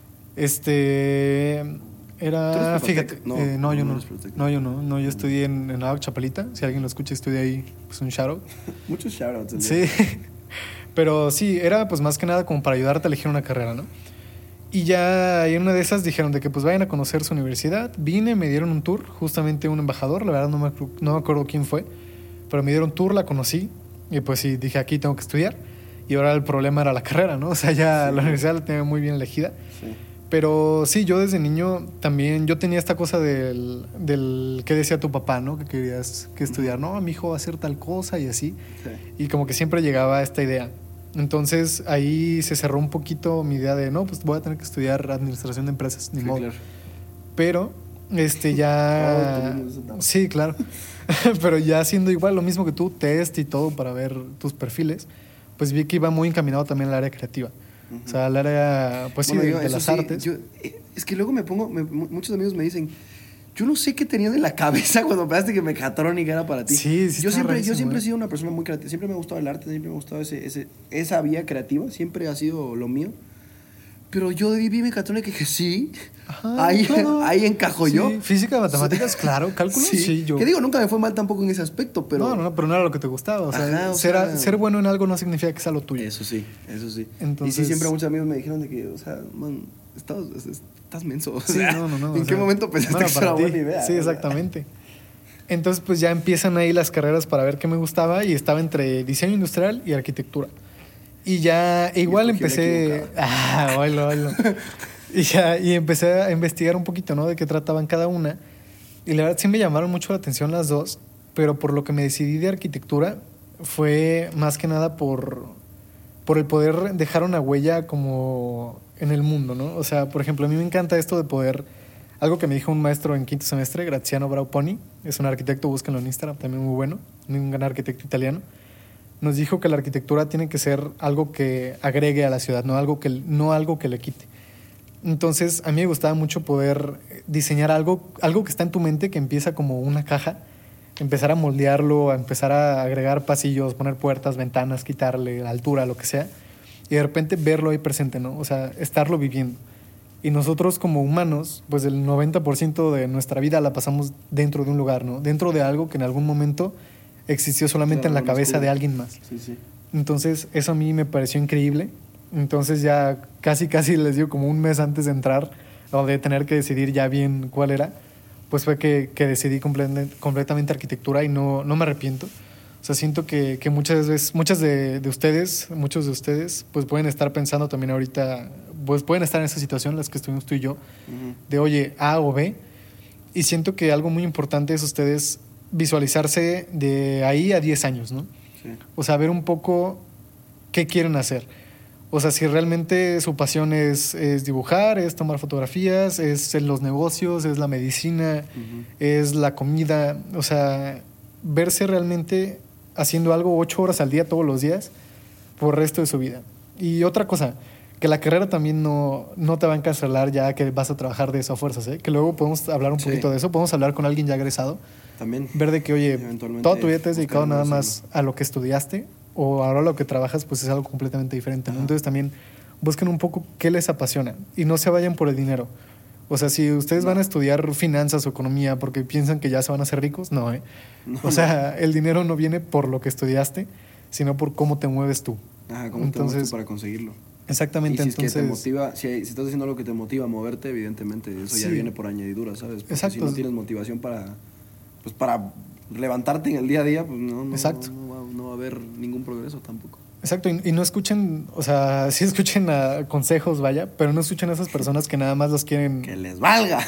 Era... ¿Tú eres Fíjate, Protec? No, no, yo no no. eres Protec. No, yo no. No, yo estudié en la Chapalita. Si alguien lo escucha, estudié ahí, pues un shout out. Muchos shoutouts. Sí. Pero sí, era pues más que nada como para ayudarte a elegir una carrera, ¿no? Y ya en una de esas dijeron de que pues vayan a conocer su universidad. Vine, me dieron un tour, justamente un embajador, la verdad no me acuerdo quién fue, pero me dieron tour, la conocí y pues sí, dije aquí tengo que estudiar. Y ahora el problema era la carrera, ¿no? O sea, ya Sí. la universidad la tenía muy bien elegida. Sí. Pero sí, yo desde niño también, yo tenía esta cosa del que decía tu papá, ¿no? Que querías que estudiar, no, mi hijo va a hacer tal cosa y así. Sí. Y como que siempre llegaba esta idea. Entonces ahí se cerró un poquito mi idea de, no, pues voy a tener que estudiar administración de empresas, ni Sí, modo. claro. Pero, Todos ya... tuvimos esa etapa. Sí, claro. Pero ya haciendo igual lo mismo que tú, test y todo para ver tus perfiles, pues vi que iba muy encaminado también al área creativa. Ujú. O sea, al área, pues Bueno, sí, yo, de eso las sí, artes. Es que luego muchos amigos me dicen, yo no sé qué tenías en la cabeza cuando pensaste que mecatrónica era para ti. Sí, sí, yo está rarísimo, siempre he ¿eh? sido una persona muy creativa, siempre me ha gustado el arte, siempre me ha gustado esa vía creativa, siempre ha sido lo mío. Pero yo vi mecatrónica y dije, sí, Ajá, ahí, claro. ahí encajo Sí, yo. física, matemáticas, claro, cálculo, sí, yo. Que digo, nunca me fue mal tampoco en ese aspecto, pero... No, pero no era lo que te gustaba. O sea, Ajá, o ser, sea- ser bueno en algo no significa que sea lo tuyo. Eso sí, eso sí. Entonces- Y sí, siempre muchos amigos me dijeron de que, o sea, man, estás menso. O Sí, sea, no. ¿En o qué sea, momento pensaste no era que eso era para ti. buena idea? Sí, exactamente. Entonces, pues ya empiezan ahí las carreras para ver qué me gustaba y estaba entre diseño industrial y arquitectura. Y ya igual escogí la empecé... equivocada. Oilo. Y empecé a investigar un poquito, ¿no? De qué trataban cada una. Y la verdad sí me llamaron mucho la atención las dos, pero por lo que me decidí de arquitectura fue más que nada por el poder dejar una huella como en el mundo, ¿no? O sea, por ejemplo, a mí me encanta esto de poder... Algo que me dijo un maestro en quinto semestre, Graziano Brauponi, es un arquitecto, búsquenlo en Instagram, también muy bueno, un gran arquitecto italiano. Nos dijo que la arquitectura tiene que ser algo que agregue a la ciudad, no algo que le quite. Entonces, a mí me gustaba mucho poder diseñar algo que está en tu mente, que empieza como una caja, empezar a moldearlo, a empezar a agregar pasillos, poner puertas, ventanas, quitarle la altura, lo que sea, y de repente verlo ahí presente, ¿no? O sea, estarlo viviendo. Y nosotros como humanos, pues el 90% de nuestra vida la pasamos dentro de un lugar, ¿no? Dentro de algo que en algún momento existió solamente Claro, en la cabeza oscuro. de alguien más. Sí. Entonces, eso a mí me pareció increíble. Entonces ya casi les digo como un mes antes de entrar o de tener que decidir ya bien cuál era, pues fue que decidí completamente arquitectura y no me arrepiento. O sea, siento que muchas veces, muchos de ustedes, pues pueden estar pensando también ahorita, pues pueden estar en esa situación, las que estuvimos tú y yo, Ujú. de oye, A o B. Y siento que algo muy importante es ustedes visualizarse de ahí a 10 años, ¿no? Sí. O sea, ver un poco qué quieren hacer. O sea, si realmente su pasión es dibujar, es tomar fotografías, es en los negocios, es la medicina, Ujú. es la comida. O sea, verse realmente haciendo algo 8 horas al día todos los días por el resto de su vida. Y otra cosa, que la carrera también no te va a encarcelar ya que vas a trabajar de eso a fuerzas, ¿eh? Que luego podemos hablar un Sí. poquito de eso, podemos hablar con alguien ya egresado, También. ver de que, oye, Eventualmente toda tu vida te has buscar dedicado una nada hacerlo. más a lo que estudiaste o ahora lo que trabajas pues es algo completamente diferente, ¿no? Ajá. Entonces también busquen un poco qué les apasiona y no se vayan por el dinero. O sea, si ustedes van a estudiar finanzas o economía porque piensan que ya se van a hacer ricos, no, ¿eh? No, O sea, el dinero no viene por lo que estudiaste, sino por cómo te mueves tú. Ajá, ¿cómo te Entonces, mueves tú para conseguirlo? Exactamente, Y si es que te entonces... motiva, si estás haciendo algo que te motiva a moverte, evidentemente eso ya Sí. viene por añadidura, ¿sabes? Porque Exacto. si no tienes motivación para levantarte en el día a día, pues Exacto. no va a haber ningún progreso tampoco. Exacto, y no escuchen, o sea, sí escuchen consejos, vaya, pero no escuchen a esas personas que nada más los quieren... ¡Que les valga!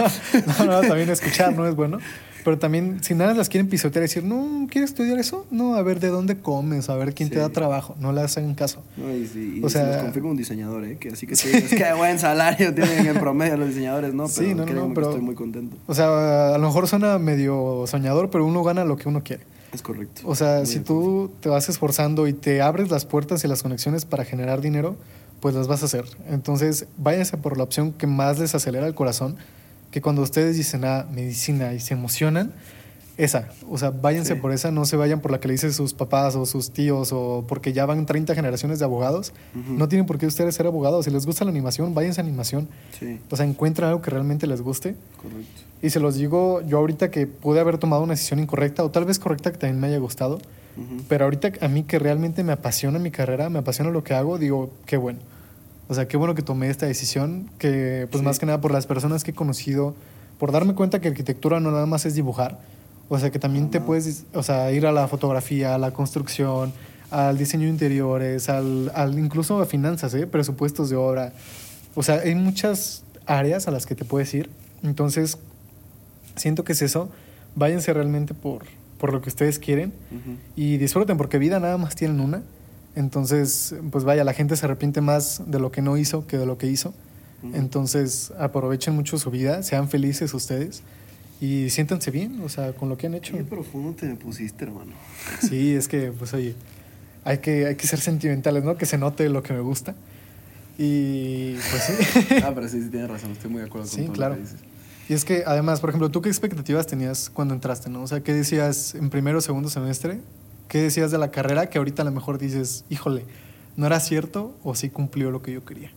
No, también escuchar no es bueno. Pero también, si nada las quieren pisotear y decir, no, ¿quieres estudiar eso? No, a ver de dónde comes, a ver quién Sí. te da trabajo. No le hacen caso. No, y O se sea- los confirma un diseñador, ¿eh? Que así que tú dices, qué buen salario tienen en promedio los diseñadores, ¿no? Sí, Pero no, créeme que pero- estoy muy contento. O sea, a lo mejor suena medio soñador, pero uno gana lo que uno quiere. Es correcto. O sea, Muy si de acuerdo. tú te vas esforzando y te abres las puertas y las conexiones para generar dinero, pues las vas a hacer. Entonces, váyanse por la opción que más les acelera el corazón, que cuando ustedes dicen, medicina y se emocionan, esa. O sea, váyanse Sí. por esa, no se vayan por la que le dicen sus papás o sus tíos o porque ya van 30 generaciones de abogados. Ujú. No tienen por qué ustedes ser abogados. Si les gusta la animación, váyanse a animación. Sí, O sea, encuentren algo que realmente les guste. correcto. Y se los digo yo ahorita que pude haber tomado una decisión incorrecta o tal vez correcta que también me haya gustado. Ujú. Pero ahorita a mí que realmente me apasiona mi carrera, me apasiona lo que hago, digo, qué bueno. O sea, qué bueno que tomé esta decisión, que pues Sí. más que nada por las personas que he conocido, por darme cuenta que arquitectura no nada más es dibujar, o sea, que también te Ajá. puedes, o sea, ir a la fotografía, a la construcción, al diseño de interiores, al incluso a finanzas, presupuestos de obra. O sea, hay muchas áreas a las que te puedes ir. Entonces, siento que es eso. Váyanse realmente por lo que ustedes quieren Ujú. y disfruten, porque vida nada más tienen una. Entonces, pues vaya, la gente se arrepiente más de lo que no hizo que de lo que hizo. Ujú. Entonces, aprovechen mucho su vida, sean felices ustedes y siéntanse bien, o sea, con lo que han hecho. Qué profundo te me pusiste, hermano. Sí, es que, pues oye, hay que ser sentimentales, ¿no? Que se note lo que me gusta. Y pues sí. Pero sí, tienes razón, estoy muy de acuerdo con Sí, todo claro. lo que dices. Y es que además, por ejemplo, ¿tú qué expectativas tenías cuando entraste, no? O sea, ¿qué decías en primero o segundo semestre? ¿Qué decías de la carrera que ahorita a lo mejor dices, híjole, no era cierto o sí cumplió lo que yo quería?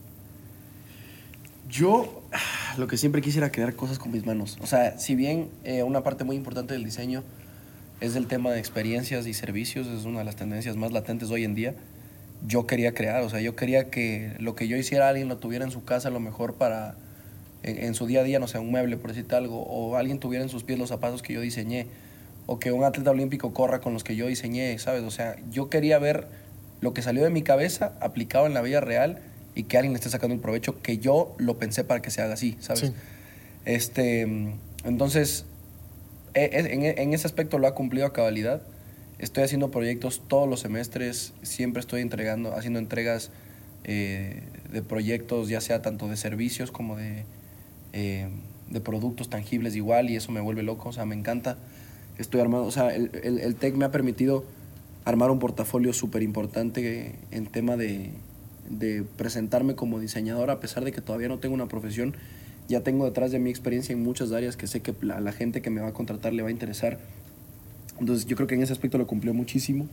Yo lo que siempre quise era crear cosas con mis manos. O sea, si bien una parte muy importante del diseño es el tema de experiencias y servicios, es una de las tendencias más latentes hoy en día, yo quería crear, o sea, yo quería que lo que yo hiciera alguien lo tuviera en su casa a lo mejor para, en su día a día, no sé, un mueble, por decirte algo, o alguien tuviera en sus pies los zapatos que yo diseñé, o que un atleta olímpico corra con los que yo diseñé, ¿sabes? O sea, yo quería ver lo que salió de mi cabeza aplicado en la vida real y que alguien le esté sacando el provecho que yo lo pensé para que se haga así, ¿sabes? Sí. Entonces, en ese aspecto lo ha cumplido a cabalidad. Estoy haciendo proyectos todos los semestres, siempre estoy haciendo entregas de proyectos, ya sea tanto de servicios como de productos tangibles igual, y eso me vuelve loco, o sea, me encanta. Estoy armando, o sea, el TEC me ha permitido armar un portafolio súper importante en tema de presentarme como diseñador, a pesar de que todavía no tengo una profesión. Ya tengo detrás de mi experiencia en muchas áreas que sé que a la gente que me va a contratar le va a interesar. Entonces yo creo que en ese aspecto lo cumplió muchísimo.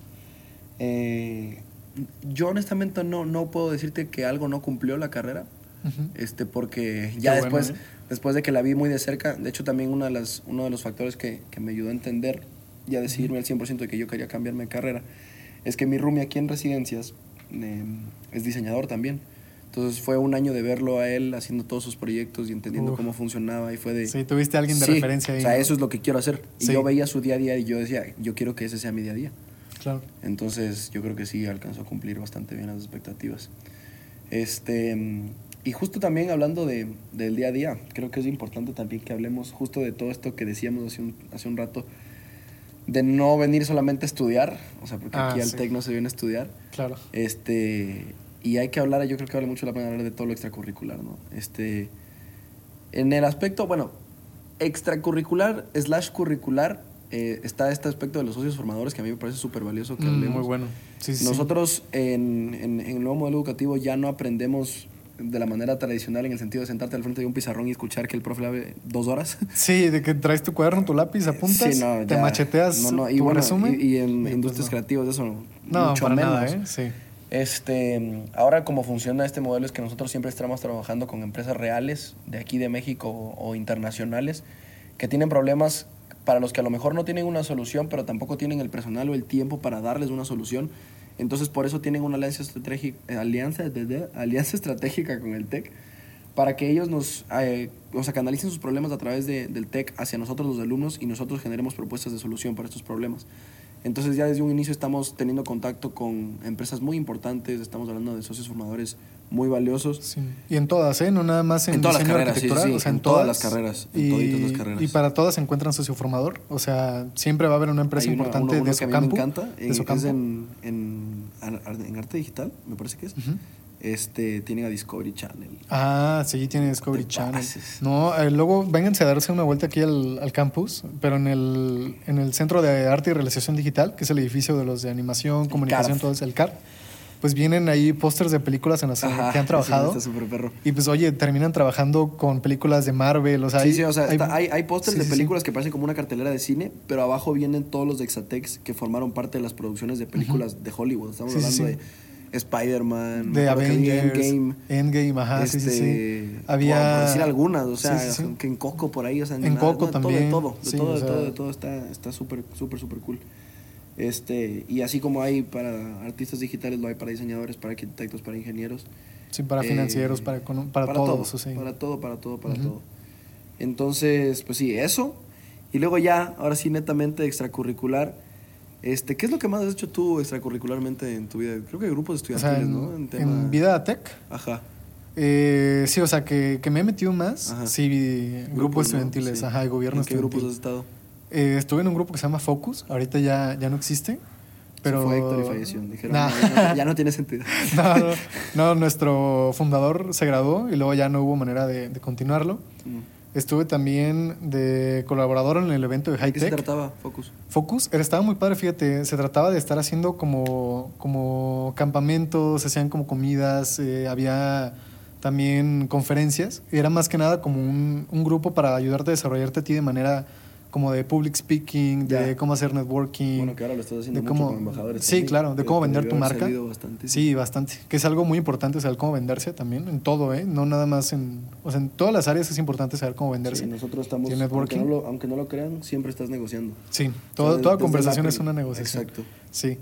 Yo honestamente no puedo decirte que algo no cumplió la carrera, Ujú. porque ya Qué después, bueno, después de que la vi muy de cerca, de hecho también uno de los factores que me ayudó a entender, ya decidirme al 100% de que yo quería cambiarme de carrera, es que mi roomie aquí en Residencias es diseñador también. Entonces fue un año de verlo a él haciendo todos sus proyectos y entendiendo cómo funcionaba, y fue de... Sí, tuviste a alguien de sí, referencia ahí. o sea, ¿no? eso es lo que quiero hacer. Y Sí. yo veía su día a día y yo decía, yo quiero que ese sea mi día a día. Claro. Entonces yo creo que sí alcanzó a cumplir bastante bien las expectativas. Y justo también hablando del día a día, creo que es importante también que hablemos justo de todo esto que decíamos hace un rato, de no venir solamente a estudiar, o sea, porque aquí al sí. TEC no se viene a estudiar. Claro. Y hay que hablar, yo creo que vale mucho la pena hablar de todo lo extracurricular, ¿no? En el aspecto, bueno, extracurricular / curricular, está este aspecto de los socios formadores que a mí me parece súper valioso que hablemos. Muy bueno. Sí, sí, Nosotros en el nuevo modelo educativo ya no aprendemos de la manera tradicional, en el sentido de sentarte al frente de un pizarrón y escuchar que el profe hable 2 horas. Sí, de que traes tu cuaderno, tu lápiz, apuntas, Sí, no, te ya, macheteas y tu bueno, resumen. y en pues industrias no. creativas eso No, mucho para menos. nada, Sí. Ahora como funciona este modelo es que nosotros siempre estamos trabajando con empresas reales de aquí de México o internacionales que tienen problemas para los que a lo mejor no tienen una solución, pero tampoco tienen el personal o el tiempo para darles una solución. Entonces por eso tienen una alianza estratégica con el TEC, para que ellos canalicen sus problemas a través del TEC hacia nosotros los alumnos, y nosotros generemos propuestas de solución para estos problemas. Entonces ya desde un inicio estamos teniendo contacto con empresas muy importantes, estamos hablando de socios formadores muy valiosos. Sí. Y en todas, No nada más en todas las diseño carreras, arquitectura, sí, o sea, en todas las carreras, en toditas las carreras. Y para todas se encuentran socio formador, o sea, siempre va a haber una empresa importante uno de que su a mí campo. me encanta, de su que es campo. en arte digital, me parece que es. Ujú. Tienen a Discovery Channel. Ah, sí, tiene Discovery Te Channel. pases. No, luego vénganse a darse una vuelta aquí al campus, pero en el Centro de Arte y Realización Digital, que es el edificio de los de animación, comunicación, CARF. todo es el CAR. pues vienen ahí pósters de películas en las que han trabajado. Está súper perro. Y pues, oye, terminan trabajando con películas de Marvel. O sea, Sí, o sea, hay pósters de películas sí. que parecen como una cartelera de cine, pero abajo vienen todos los de Exatex que formaron parte de las producciones de películas de Hollywood. Estamos hablando de Spider-Man, de Avengers, Endgame, ajá, sí. Había, por decir algunas, o sea, que en Coco por ahí, o sea, en Coco también. De todo está súper cool. Y así como hay para artistas digitales, lo hay para diseñadores, para arquitectos, para ingenieros. Sí, para financieros, para todos. Todo, sí. Para todo. Entonces, pues sí, eso. Y luego ya, ahora sí, netamente extracurricular. ¿Qué es lo que más has hecho tú extracurricularmente en tu vida? Creo que grupos estudiantiles, o sea, ¿no? En vida tech. Ajá. Sí, o sea, que me he metido más. Ajá. Sí, grupos estudiantiles, ¿no? Sí. ajá, y gobierno ¿En qué estudiantil. grupos has estado? Estuve en un grupo que se llama Focus, ahorita ya no existe. Pero... Se fue Héctor y falleció. Dijeron, ya no tiene sentido. No, nuestro fundador se graduó y luego ya no hubo manera de continuarlo. Estuve también de colaborador en el evento de High Tech. ¿Qué se trataba Focus? Focus estaba muy padre, fíjate. Se trataba de estar haciendo como campamentos, se hacían como comidas, había también conferencias. Y era más que nada como un grupo para ayudarte a desarrollarte a ti de manera como de public speaking, de cómo hacer networking. Bueno, que ahora lo estás haciendo mucho con embajadores. Sí, también, claro, de cómo vender tu marca. Bastante, sí, bastante. Que es algo muy importante saber cómo venderse también, en todo, ¿eh? No nada más en todas las áreas es importante saber cómo venderse. Sí, nosotros estamos, networking. Aunque no lo crean, siempre estás negociando. Sí, toda conversación es una negociación. Exacto. Sí.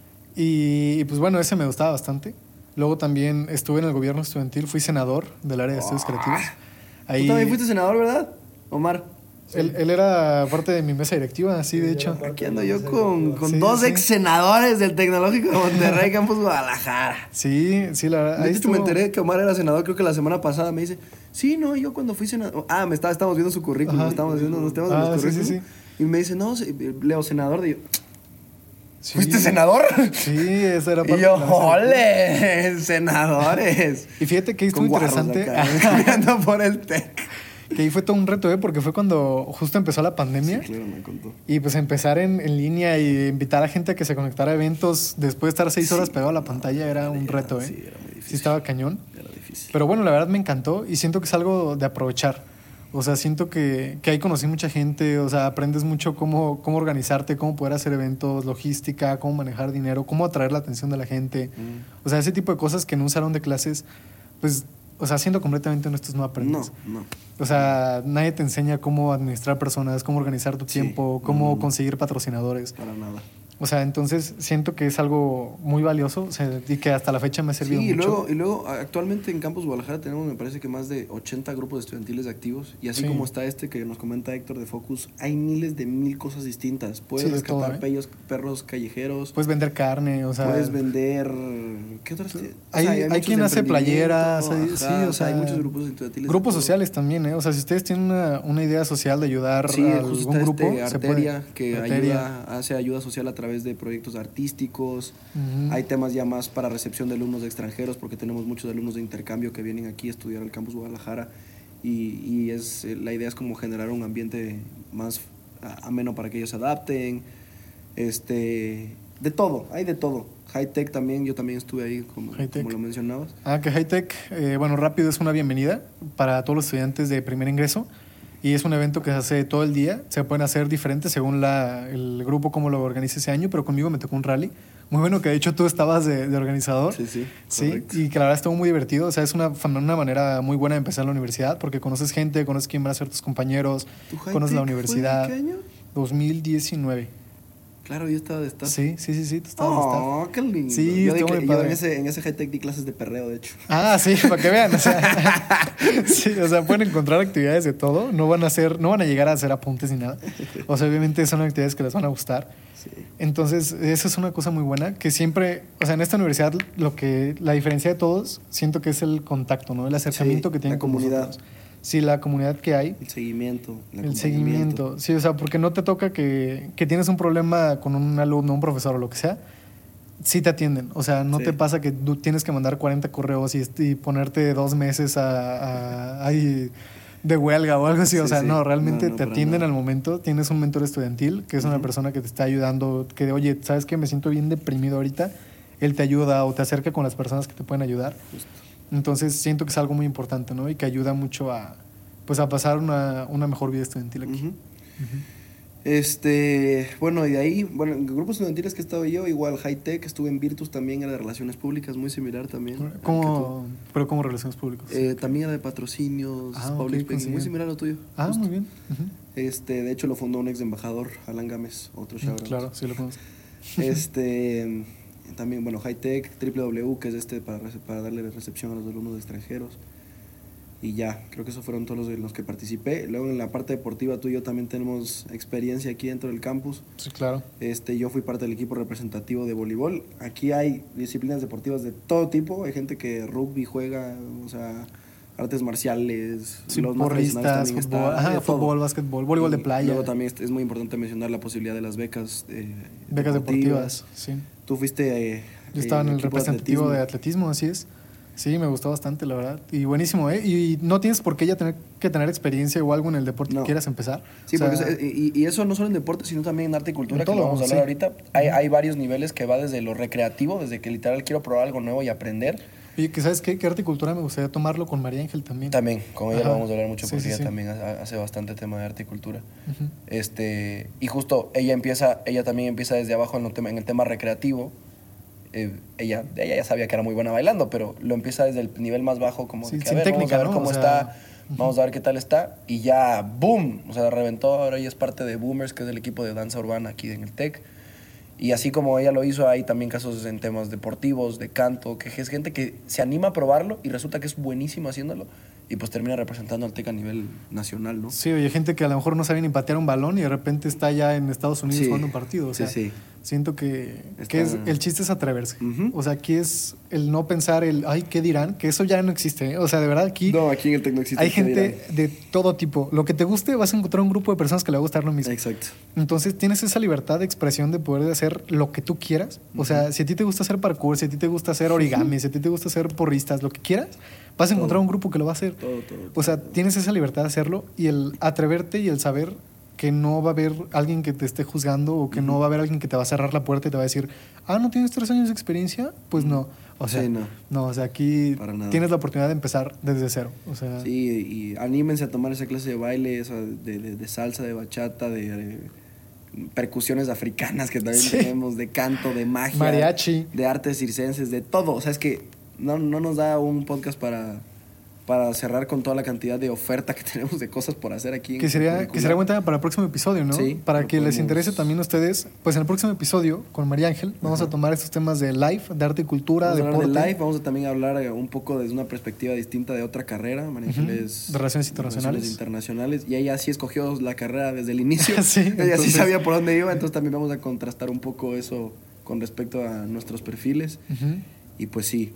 Y pues bueno, ese me gustaba bastante. Luego también estuve en el gobierno estudiantil, fui senador del área de estudios creativos. Tú también fuiste senador, ¿verdad, Omar? Sí. Él era parte de mi mesa directiva, sí, de hecho. Aquí ando yo con dos ex senadores del Tecnológico de Monterrey, Campus Guadalajara. Sí, la verdad. De hecho, me enteré que Omar era senador, creo que la semana pasada me dice, sí, no, yo cuando fui senador. Estábamos viendo su currículum, estábamos viendo los temas de los currículums. Sí. Y me dice, no, Leo, senador de yo. ¿Fuiste senador? Sí, esa era parte. Y yo, ¡ole! ¡Senadores! Y fíjate que estuvo interesante. Caminando por el TEC. Que ahí fue todo un reto, porque fue cuando justo empezó la pandemia. Sí, claro, me contó. Y pues empezar en línea y invitar a gente a que se conectara a eventos después de estar 6 horas pegado a la pantalla era un reto, Sí, era muy difícil. Sí, estaba cañón. Era difícil. Pero bueno, la verdad me encantó y siento que es algo de aprovechar. O sea, siento que ahí conocí mucha gente, o sea, aprendes mucho cómo organizarte, cómo poder hacer eventos, logística, cómo manejar dinero, cómo atraer la atención de la gente. O sea, ese tipo de cosas que en un salón de clases, pues, o sea, siendo completamente honestos, no aprendes. No. O sea, nadie te enseña cómo administrar personas, cómo organizar tu tiempo, cómo conseguir patrocinadores. Para nada. O sea, entonces siento que es algo muy valioso, o sea, y que hasta la fecha me ha servido mucho. Y luego actualmente en Campus Guadalajara tenemos, me parece que más de 80 grupos estudiantiles activos. Y así como está que nos comenta Héctor de Focus, hay miles de mil cosas distintas. Puedes rescatar perros callejeros. Puedes vender carne, o sea. Puedes vender. ¿Qué otras? Hay quien hace playeras. Hay muchos grupos estudiantiles. Grupos sociales también, ¿eh? O sea, si ustedes tienen una idea social de ayudar a algún grupo. Arteria, hace ayuda social a través de proyectos artísticos. Hay temas ya más para recepción de alumnos extranjeros, porque tenemos muchos alumnos de intercambio que vienen aquí a estudiar al Campus Guadalajara y la idea es como generar un ambiente más ameno para que ellos se adapten. De todo, hay de todo. High Tech también, yo también estuve ahí como lo mencionabas. Que High Tech, bueno, rápido es una bienvenida para todos los estudiantes de primer ingreso. Y es un evento que se hace todo el día. Se pueden hacer diferentes según el grupo cómo lo organiza ese año, pero conmigo me tocó un rally. Muy bueno, que de hecho tú estabas de organizador. Sí, y que la verdad estuvo muy divertido. O sea, es una manera muy buena de empezar la universidad, porque conoces gente, conoces quién van a ser tus compañeros, conoces la universidad. ¿Fue de qué año? 2019. Claro, yo estaba de staff. Sí, tú estabas de staff. Oh, qué lindo. Sí, yo en ese High Tech di clases de perreo, de hecho. Sí, para que vean. O sea, sí, o sea, pueden encontrar actividades de todo. No van a llegar a hacer apuntes ni nada. O sea, obviamente son actividades que les van a gustar. Sí. Entonces, eso es una cosa muy buena, que siempre, o sea, en esta universidad la diferencia de todos, siento que es el contacto, ¿no? El acercamiento que tienen la comunidad. Nosotros. Sí, la comunidad que hay. El seguimiento. El seguimiento. Sí, o sea, porque no te toca que tienes un problema con un alumno, un profesor o lo que sea, sí te atienden. O sea, no te pasa que tú tienes que mandar 40 correos y ponerte 2 meses ahí de huelga o algo así. O sea, no, realmente te atienden al momento. Tienes un mentor estudiantil que es una persona que te está ayudando, que oye, ¿sabes qué? Me siento bien deprimido ahorita. él te ayuda o te acerca con las personas que te pueden ayudar. Justo. Entonces siento que es algo muy importante, ¿no? Y que ayuda mucho a, pues, a pasar una mejor vida estudiantil aquí. Ujú. Bueno, y de ahí, bueno, en grupos estudiantiles que he estado yo, igual High Tech, estuve en Virtus también, era de relaciones públicas, muy similar también. Pero como relaciones públicas. También era de patrocinios, public speaking, muy similar a lo tuyo. Justo. Muy bien. Ujú. De hecho lo fundó un ex embajador, Alan Gámez, otro shout out. Claro, sí lo conozco. También, bueno, High Tech, WW, que es para darle recepción a los alumnos extranjeros. Y ya, creo que esos fueron todos los que participé. Luego en la parte deportiva tú y yo también tenemos experiencia aquí dentro del campus. Sí, claro. Yo fui parte del equipo representativo de voleibol. Aquí hay disciplinas deportivas de todo tipo. Hay gente que rugby juega, o sea, artes marciales, Sí, los más tradicionales porristas, también fútbol, está. fútbol, básquetbol, voleibol de Y playa. luego también es muy importante mencionar la posibilidad de las becas Becas deportivas, sí. Tú fuiste Yo estaba en el equipo representativo de atletismo, así es. Sí, me gustó bastante, la verdad. Y buenísimo, ¿eh? Y no tienes por qué ya tener que tener experiencia o algo en el deporte que quieras empezar. Sí, o sea, porque y eso no solo en deporte, sino también en arte y cultura, en todo, que lo vamos a hablar sí. ahorita. Hay varios niveles que va desde lo recreativo, desde que literal quiero probar algo nuevo y aprender. Oye, que ¿sabes qué? Que arte y cultura me gustaría tomarlo con María Ángel también. También, con ella Ajá. lo vamos a hablar mucho, Sí, porque sí, ella sí. también hace bastante tema de arte y cultura. Ujú. Y justo ella también empieza desde abajo en el tema recreativo. Ella ya sabía que era muy buena bailando, pero lo empieza desde el nivel más bajo, como Sí, de que, sin a ver, técnica, vamos a ver ¿no? cómo O sea, está, vamos a ver qué tal está, y ya, ¡boom! O sea, reventó. Ahora ella es parte de Boomers, que es el equipo de danza urbana aquí en el TEC. Y así como ella lo hizo, hay también casos en temas deportivos, de canto, que es gente que se anima a probarlo y resulta que es buenísimo haciéndolo, y pues termina representando al TEC a nivel nacional, ¿no? Sí, oye, gente que a lo mejor no sabe ni patear un balón y de repente está ya en Estados Unidos Sí, jugando un partido. O sea, sí. siento que Está- el chiste es atreverse. Ujú. O sea, aquí es el no pensar ay, ¿qué dirán? Que eso ya no existe. ¿eh? O sea, de verdad, aquí No, aquí en el TEC no existe. hay ¿qué dirán? gente de todo tipo. Lo que te guste, vas a encontrar un grupo de personas que le va a gustar lo mismo. Exacto. Entonces tienes esa libertad de expresión de poder hacer lo que tú quieras. O sea, si a ti te gusta hacer parkour, si a ti te gusta hacer origami, si a ti te gusta hacer porristas, lo que quieras, vas a encontrar Todo. un grupo que lo va a hacer. Todo. O sea, tienes esa libertad de hacerlo y el atreverte y el saber que no va a haber alguien que te esté juzgando o que no va a haber alguien que te va a cerrar la puerta y te va a decir, ¿no tienes 3 años de experiencia? Pues no. O sea, Sí, no. o sea, aquí Para nada. tienes la oportunidad de empezar desde cero. O sea, Sí, y anímense a tomar esa clase de baile, esa de salsa, de bachata, de percusiones africanas que también Sí. tenemos, de canto, de magia, mariachi. de artes circenses, de todo. O sea, es que no nos da un podcast para cerrar con toda la cantidad de oferta que tenemos de cosas por hacer aquí. Que sería buen tema para el próximo episodio, ¿no? Sí, Para lo que les podemos- interese también a ustedes. Pues en el próximo episodio con María Ángel vamos a tomar estos temas de life, de arte y cultura, Vamos a deporte. hablar de live, vamos a también hablar un poco desde una perspectiva distinta de otra carrera. María Ángel es De relaciones internacionales. internacionales, y ella sí escogió la carrera desde el inicio. Sí, Ella entonces- sí sabía por dónde iba, entonces también vamos a contrastar un poco eso con respecto a nuestros perfiles. Ujú. Y pues sí,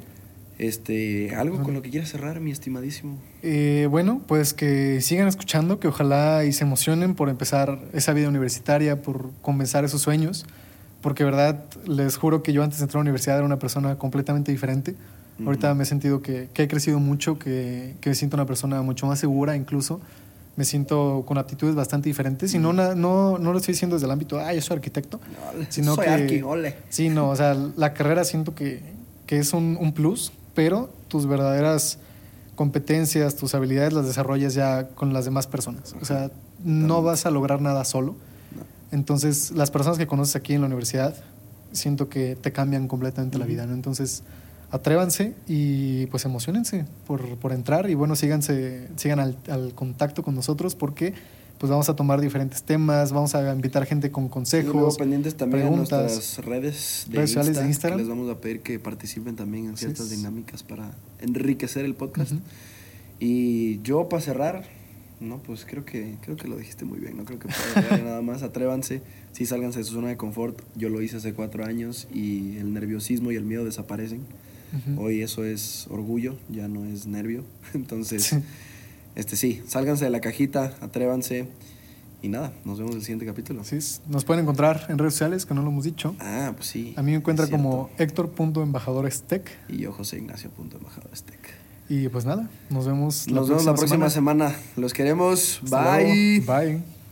algo con lo que quieras cerrar, mi estimadísimo. Bueno, pues que sigan escuchando, que ojalá y se emocionen por empezar esa vida universitaria, por comenzar esos sueños, porque verdad, les juro que yo antes de entrar a la universidad era una persona completamente diferente. Ahorita me he sentido que he crecido mucho, que me siento una persona mucho más segura incluso. Me siento con actitudes bastante diferentes y no lo estoy diciendo desde el ámbito, yo soy arquitecto, sino soy que... arqui, ole. Sí, no, o sea, la carrera siento que es un plus, pero tus verdaderas competencias, tus habilidades las desarrollas ya con las demás personas. O sea, no vas a lograr nada solo. No. Entonces, las personas que conoces aquí en la universidad, siento que te cambian completamente la vida, ¿no? Entonces, atrévanse y pues emocionense por entrar y bueno, sigan al contacto con nosotros porque pues vamos a tomar diferentes temas, vamos a invitar gente con Y luego consejos, pendientes también preguntas, a nuestras redes sociales de Instagram. que les vamos a pedir que participen también en ciertas Sí. dinámicas para enriquecer el podcast. Ujú. Y yo, para cerrar, no, pues creo que lo dijiste muy bien, no creo que pueda agregar nada más. Atrévanse, sí, sálganse de su zona de confort. Yo lo hice hace 4 años y el nerviosismo y el miedo desaparecen. Ujú. Hoy eso es orgullo, ya no es nervio. Entonces, Sí. sí, sálganse de la cajita, atrévanse. Y nada, nos vemos en el siguiente capítulo. Así es. Nos pueden encontrar en redes sociales, que no lo hemos dicho. Ah, pues sí. A mí me encuentra es cierto. como Héctor.embajadorestec. Y yo, José Ignacio Embajadorestec. Y pues nada, nos vemos Nos vemos la próxima semana. Los queremos. Hasta Bye. luego. Bye.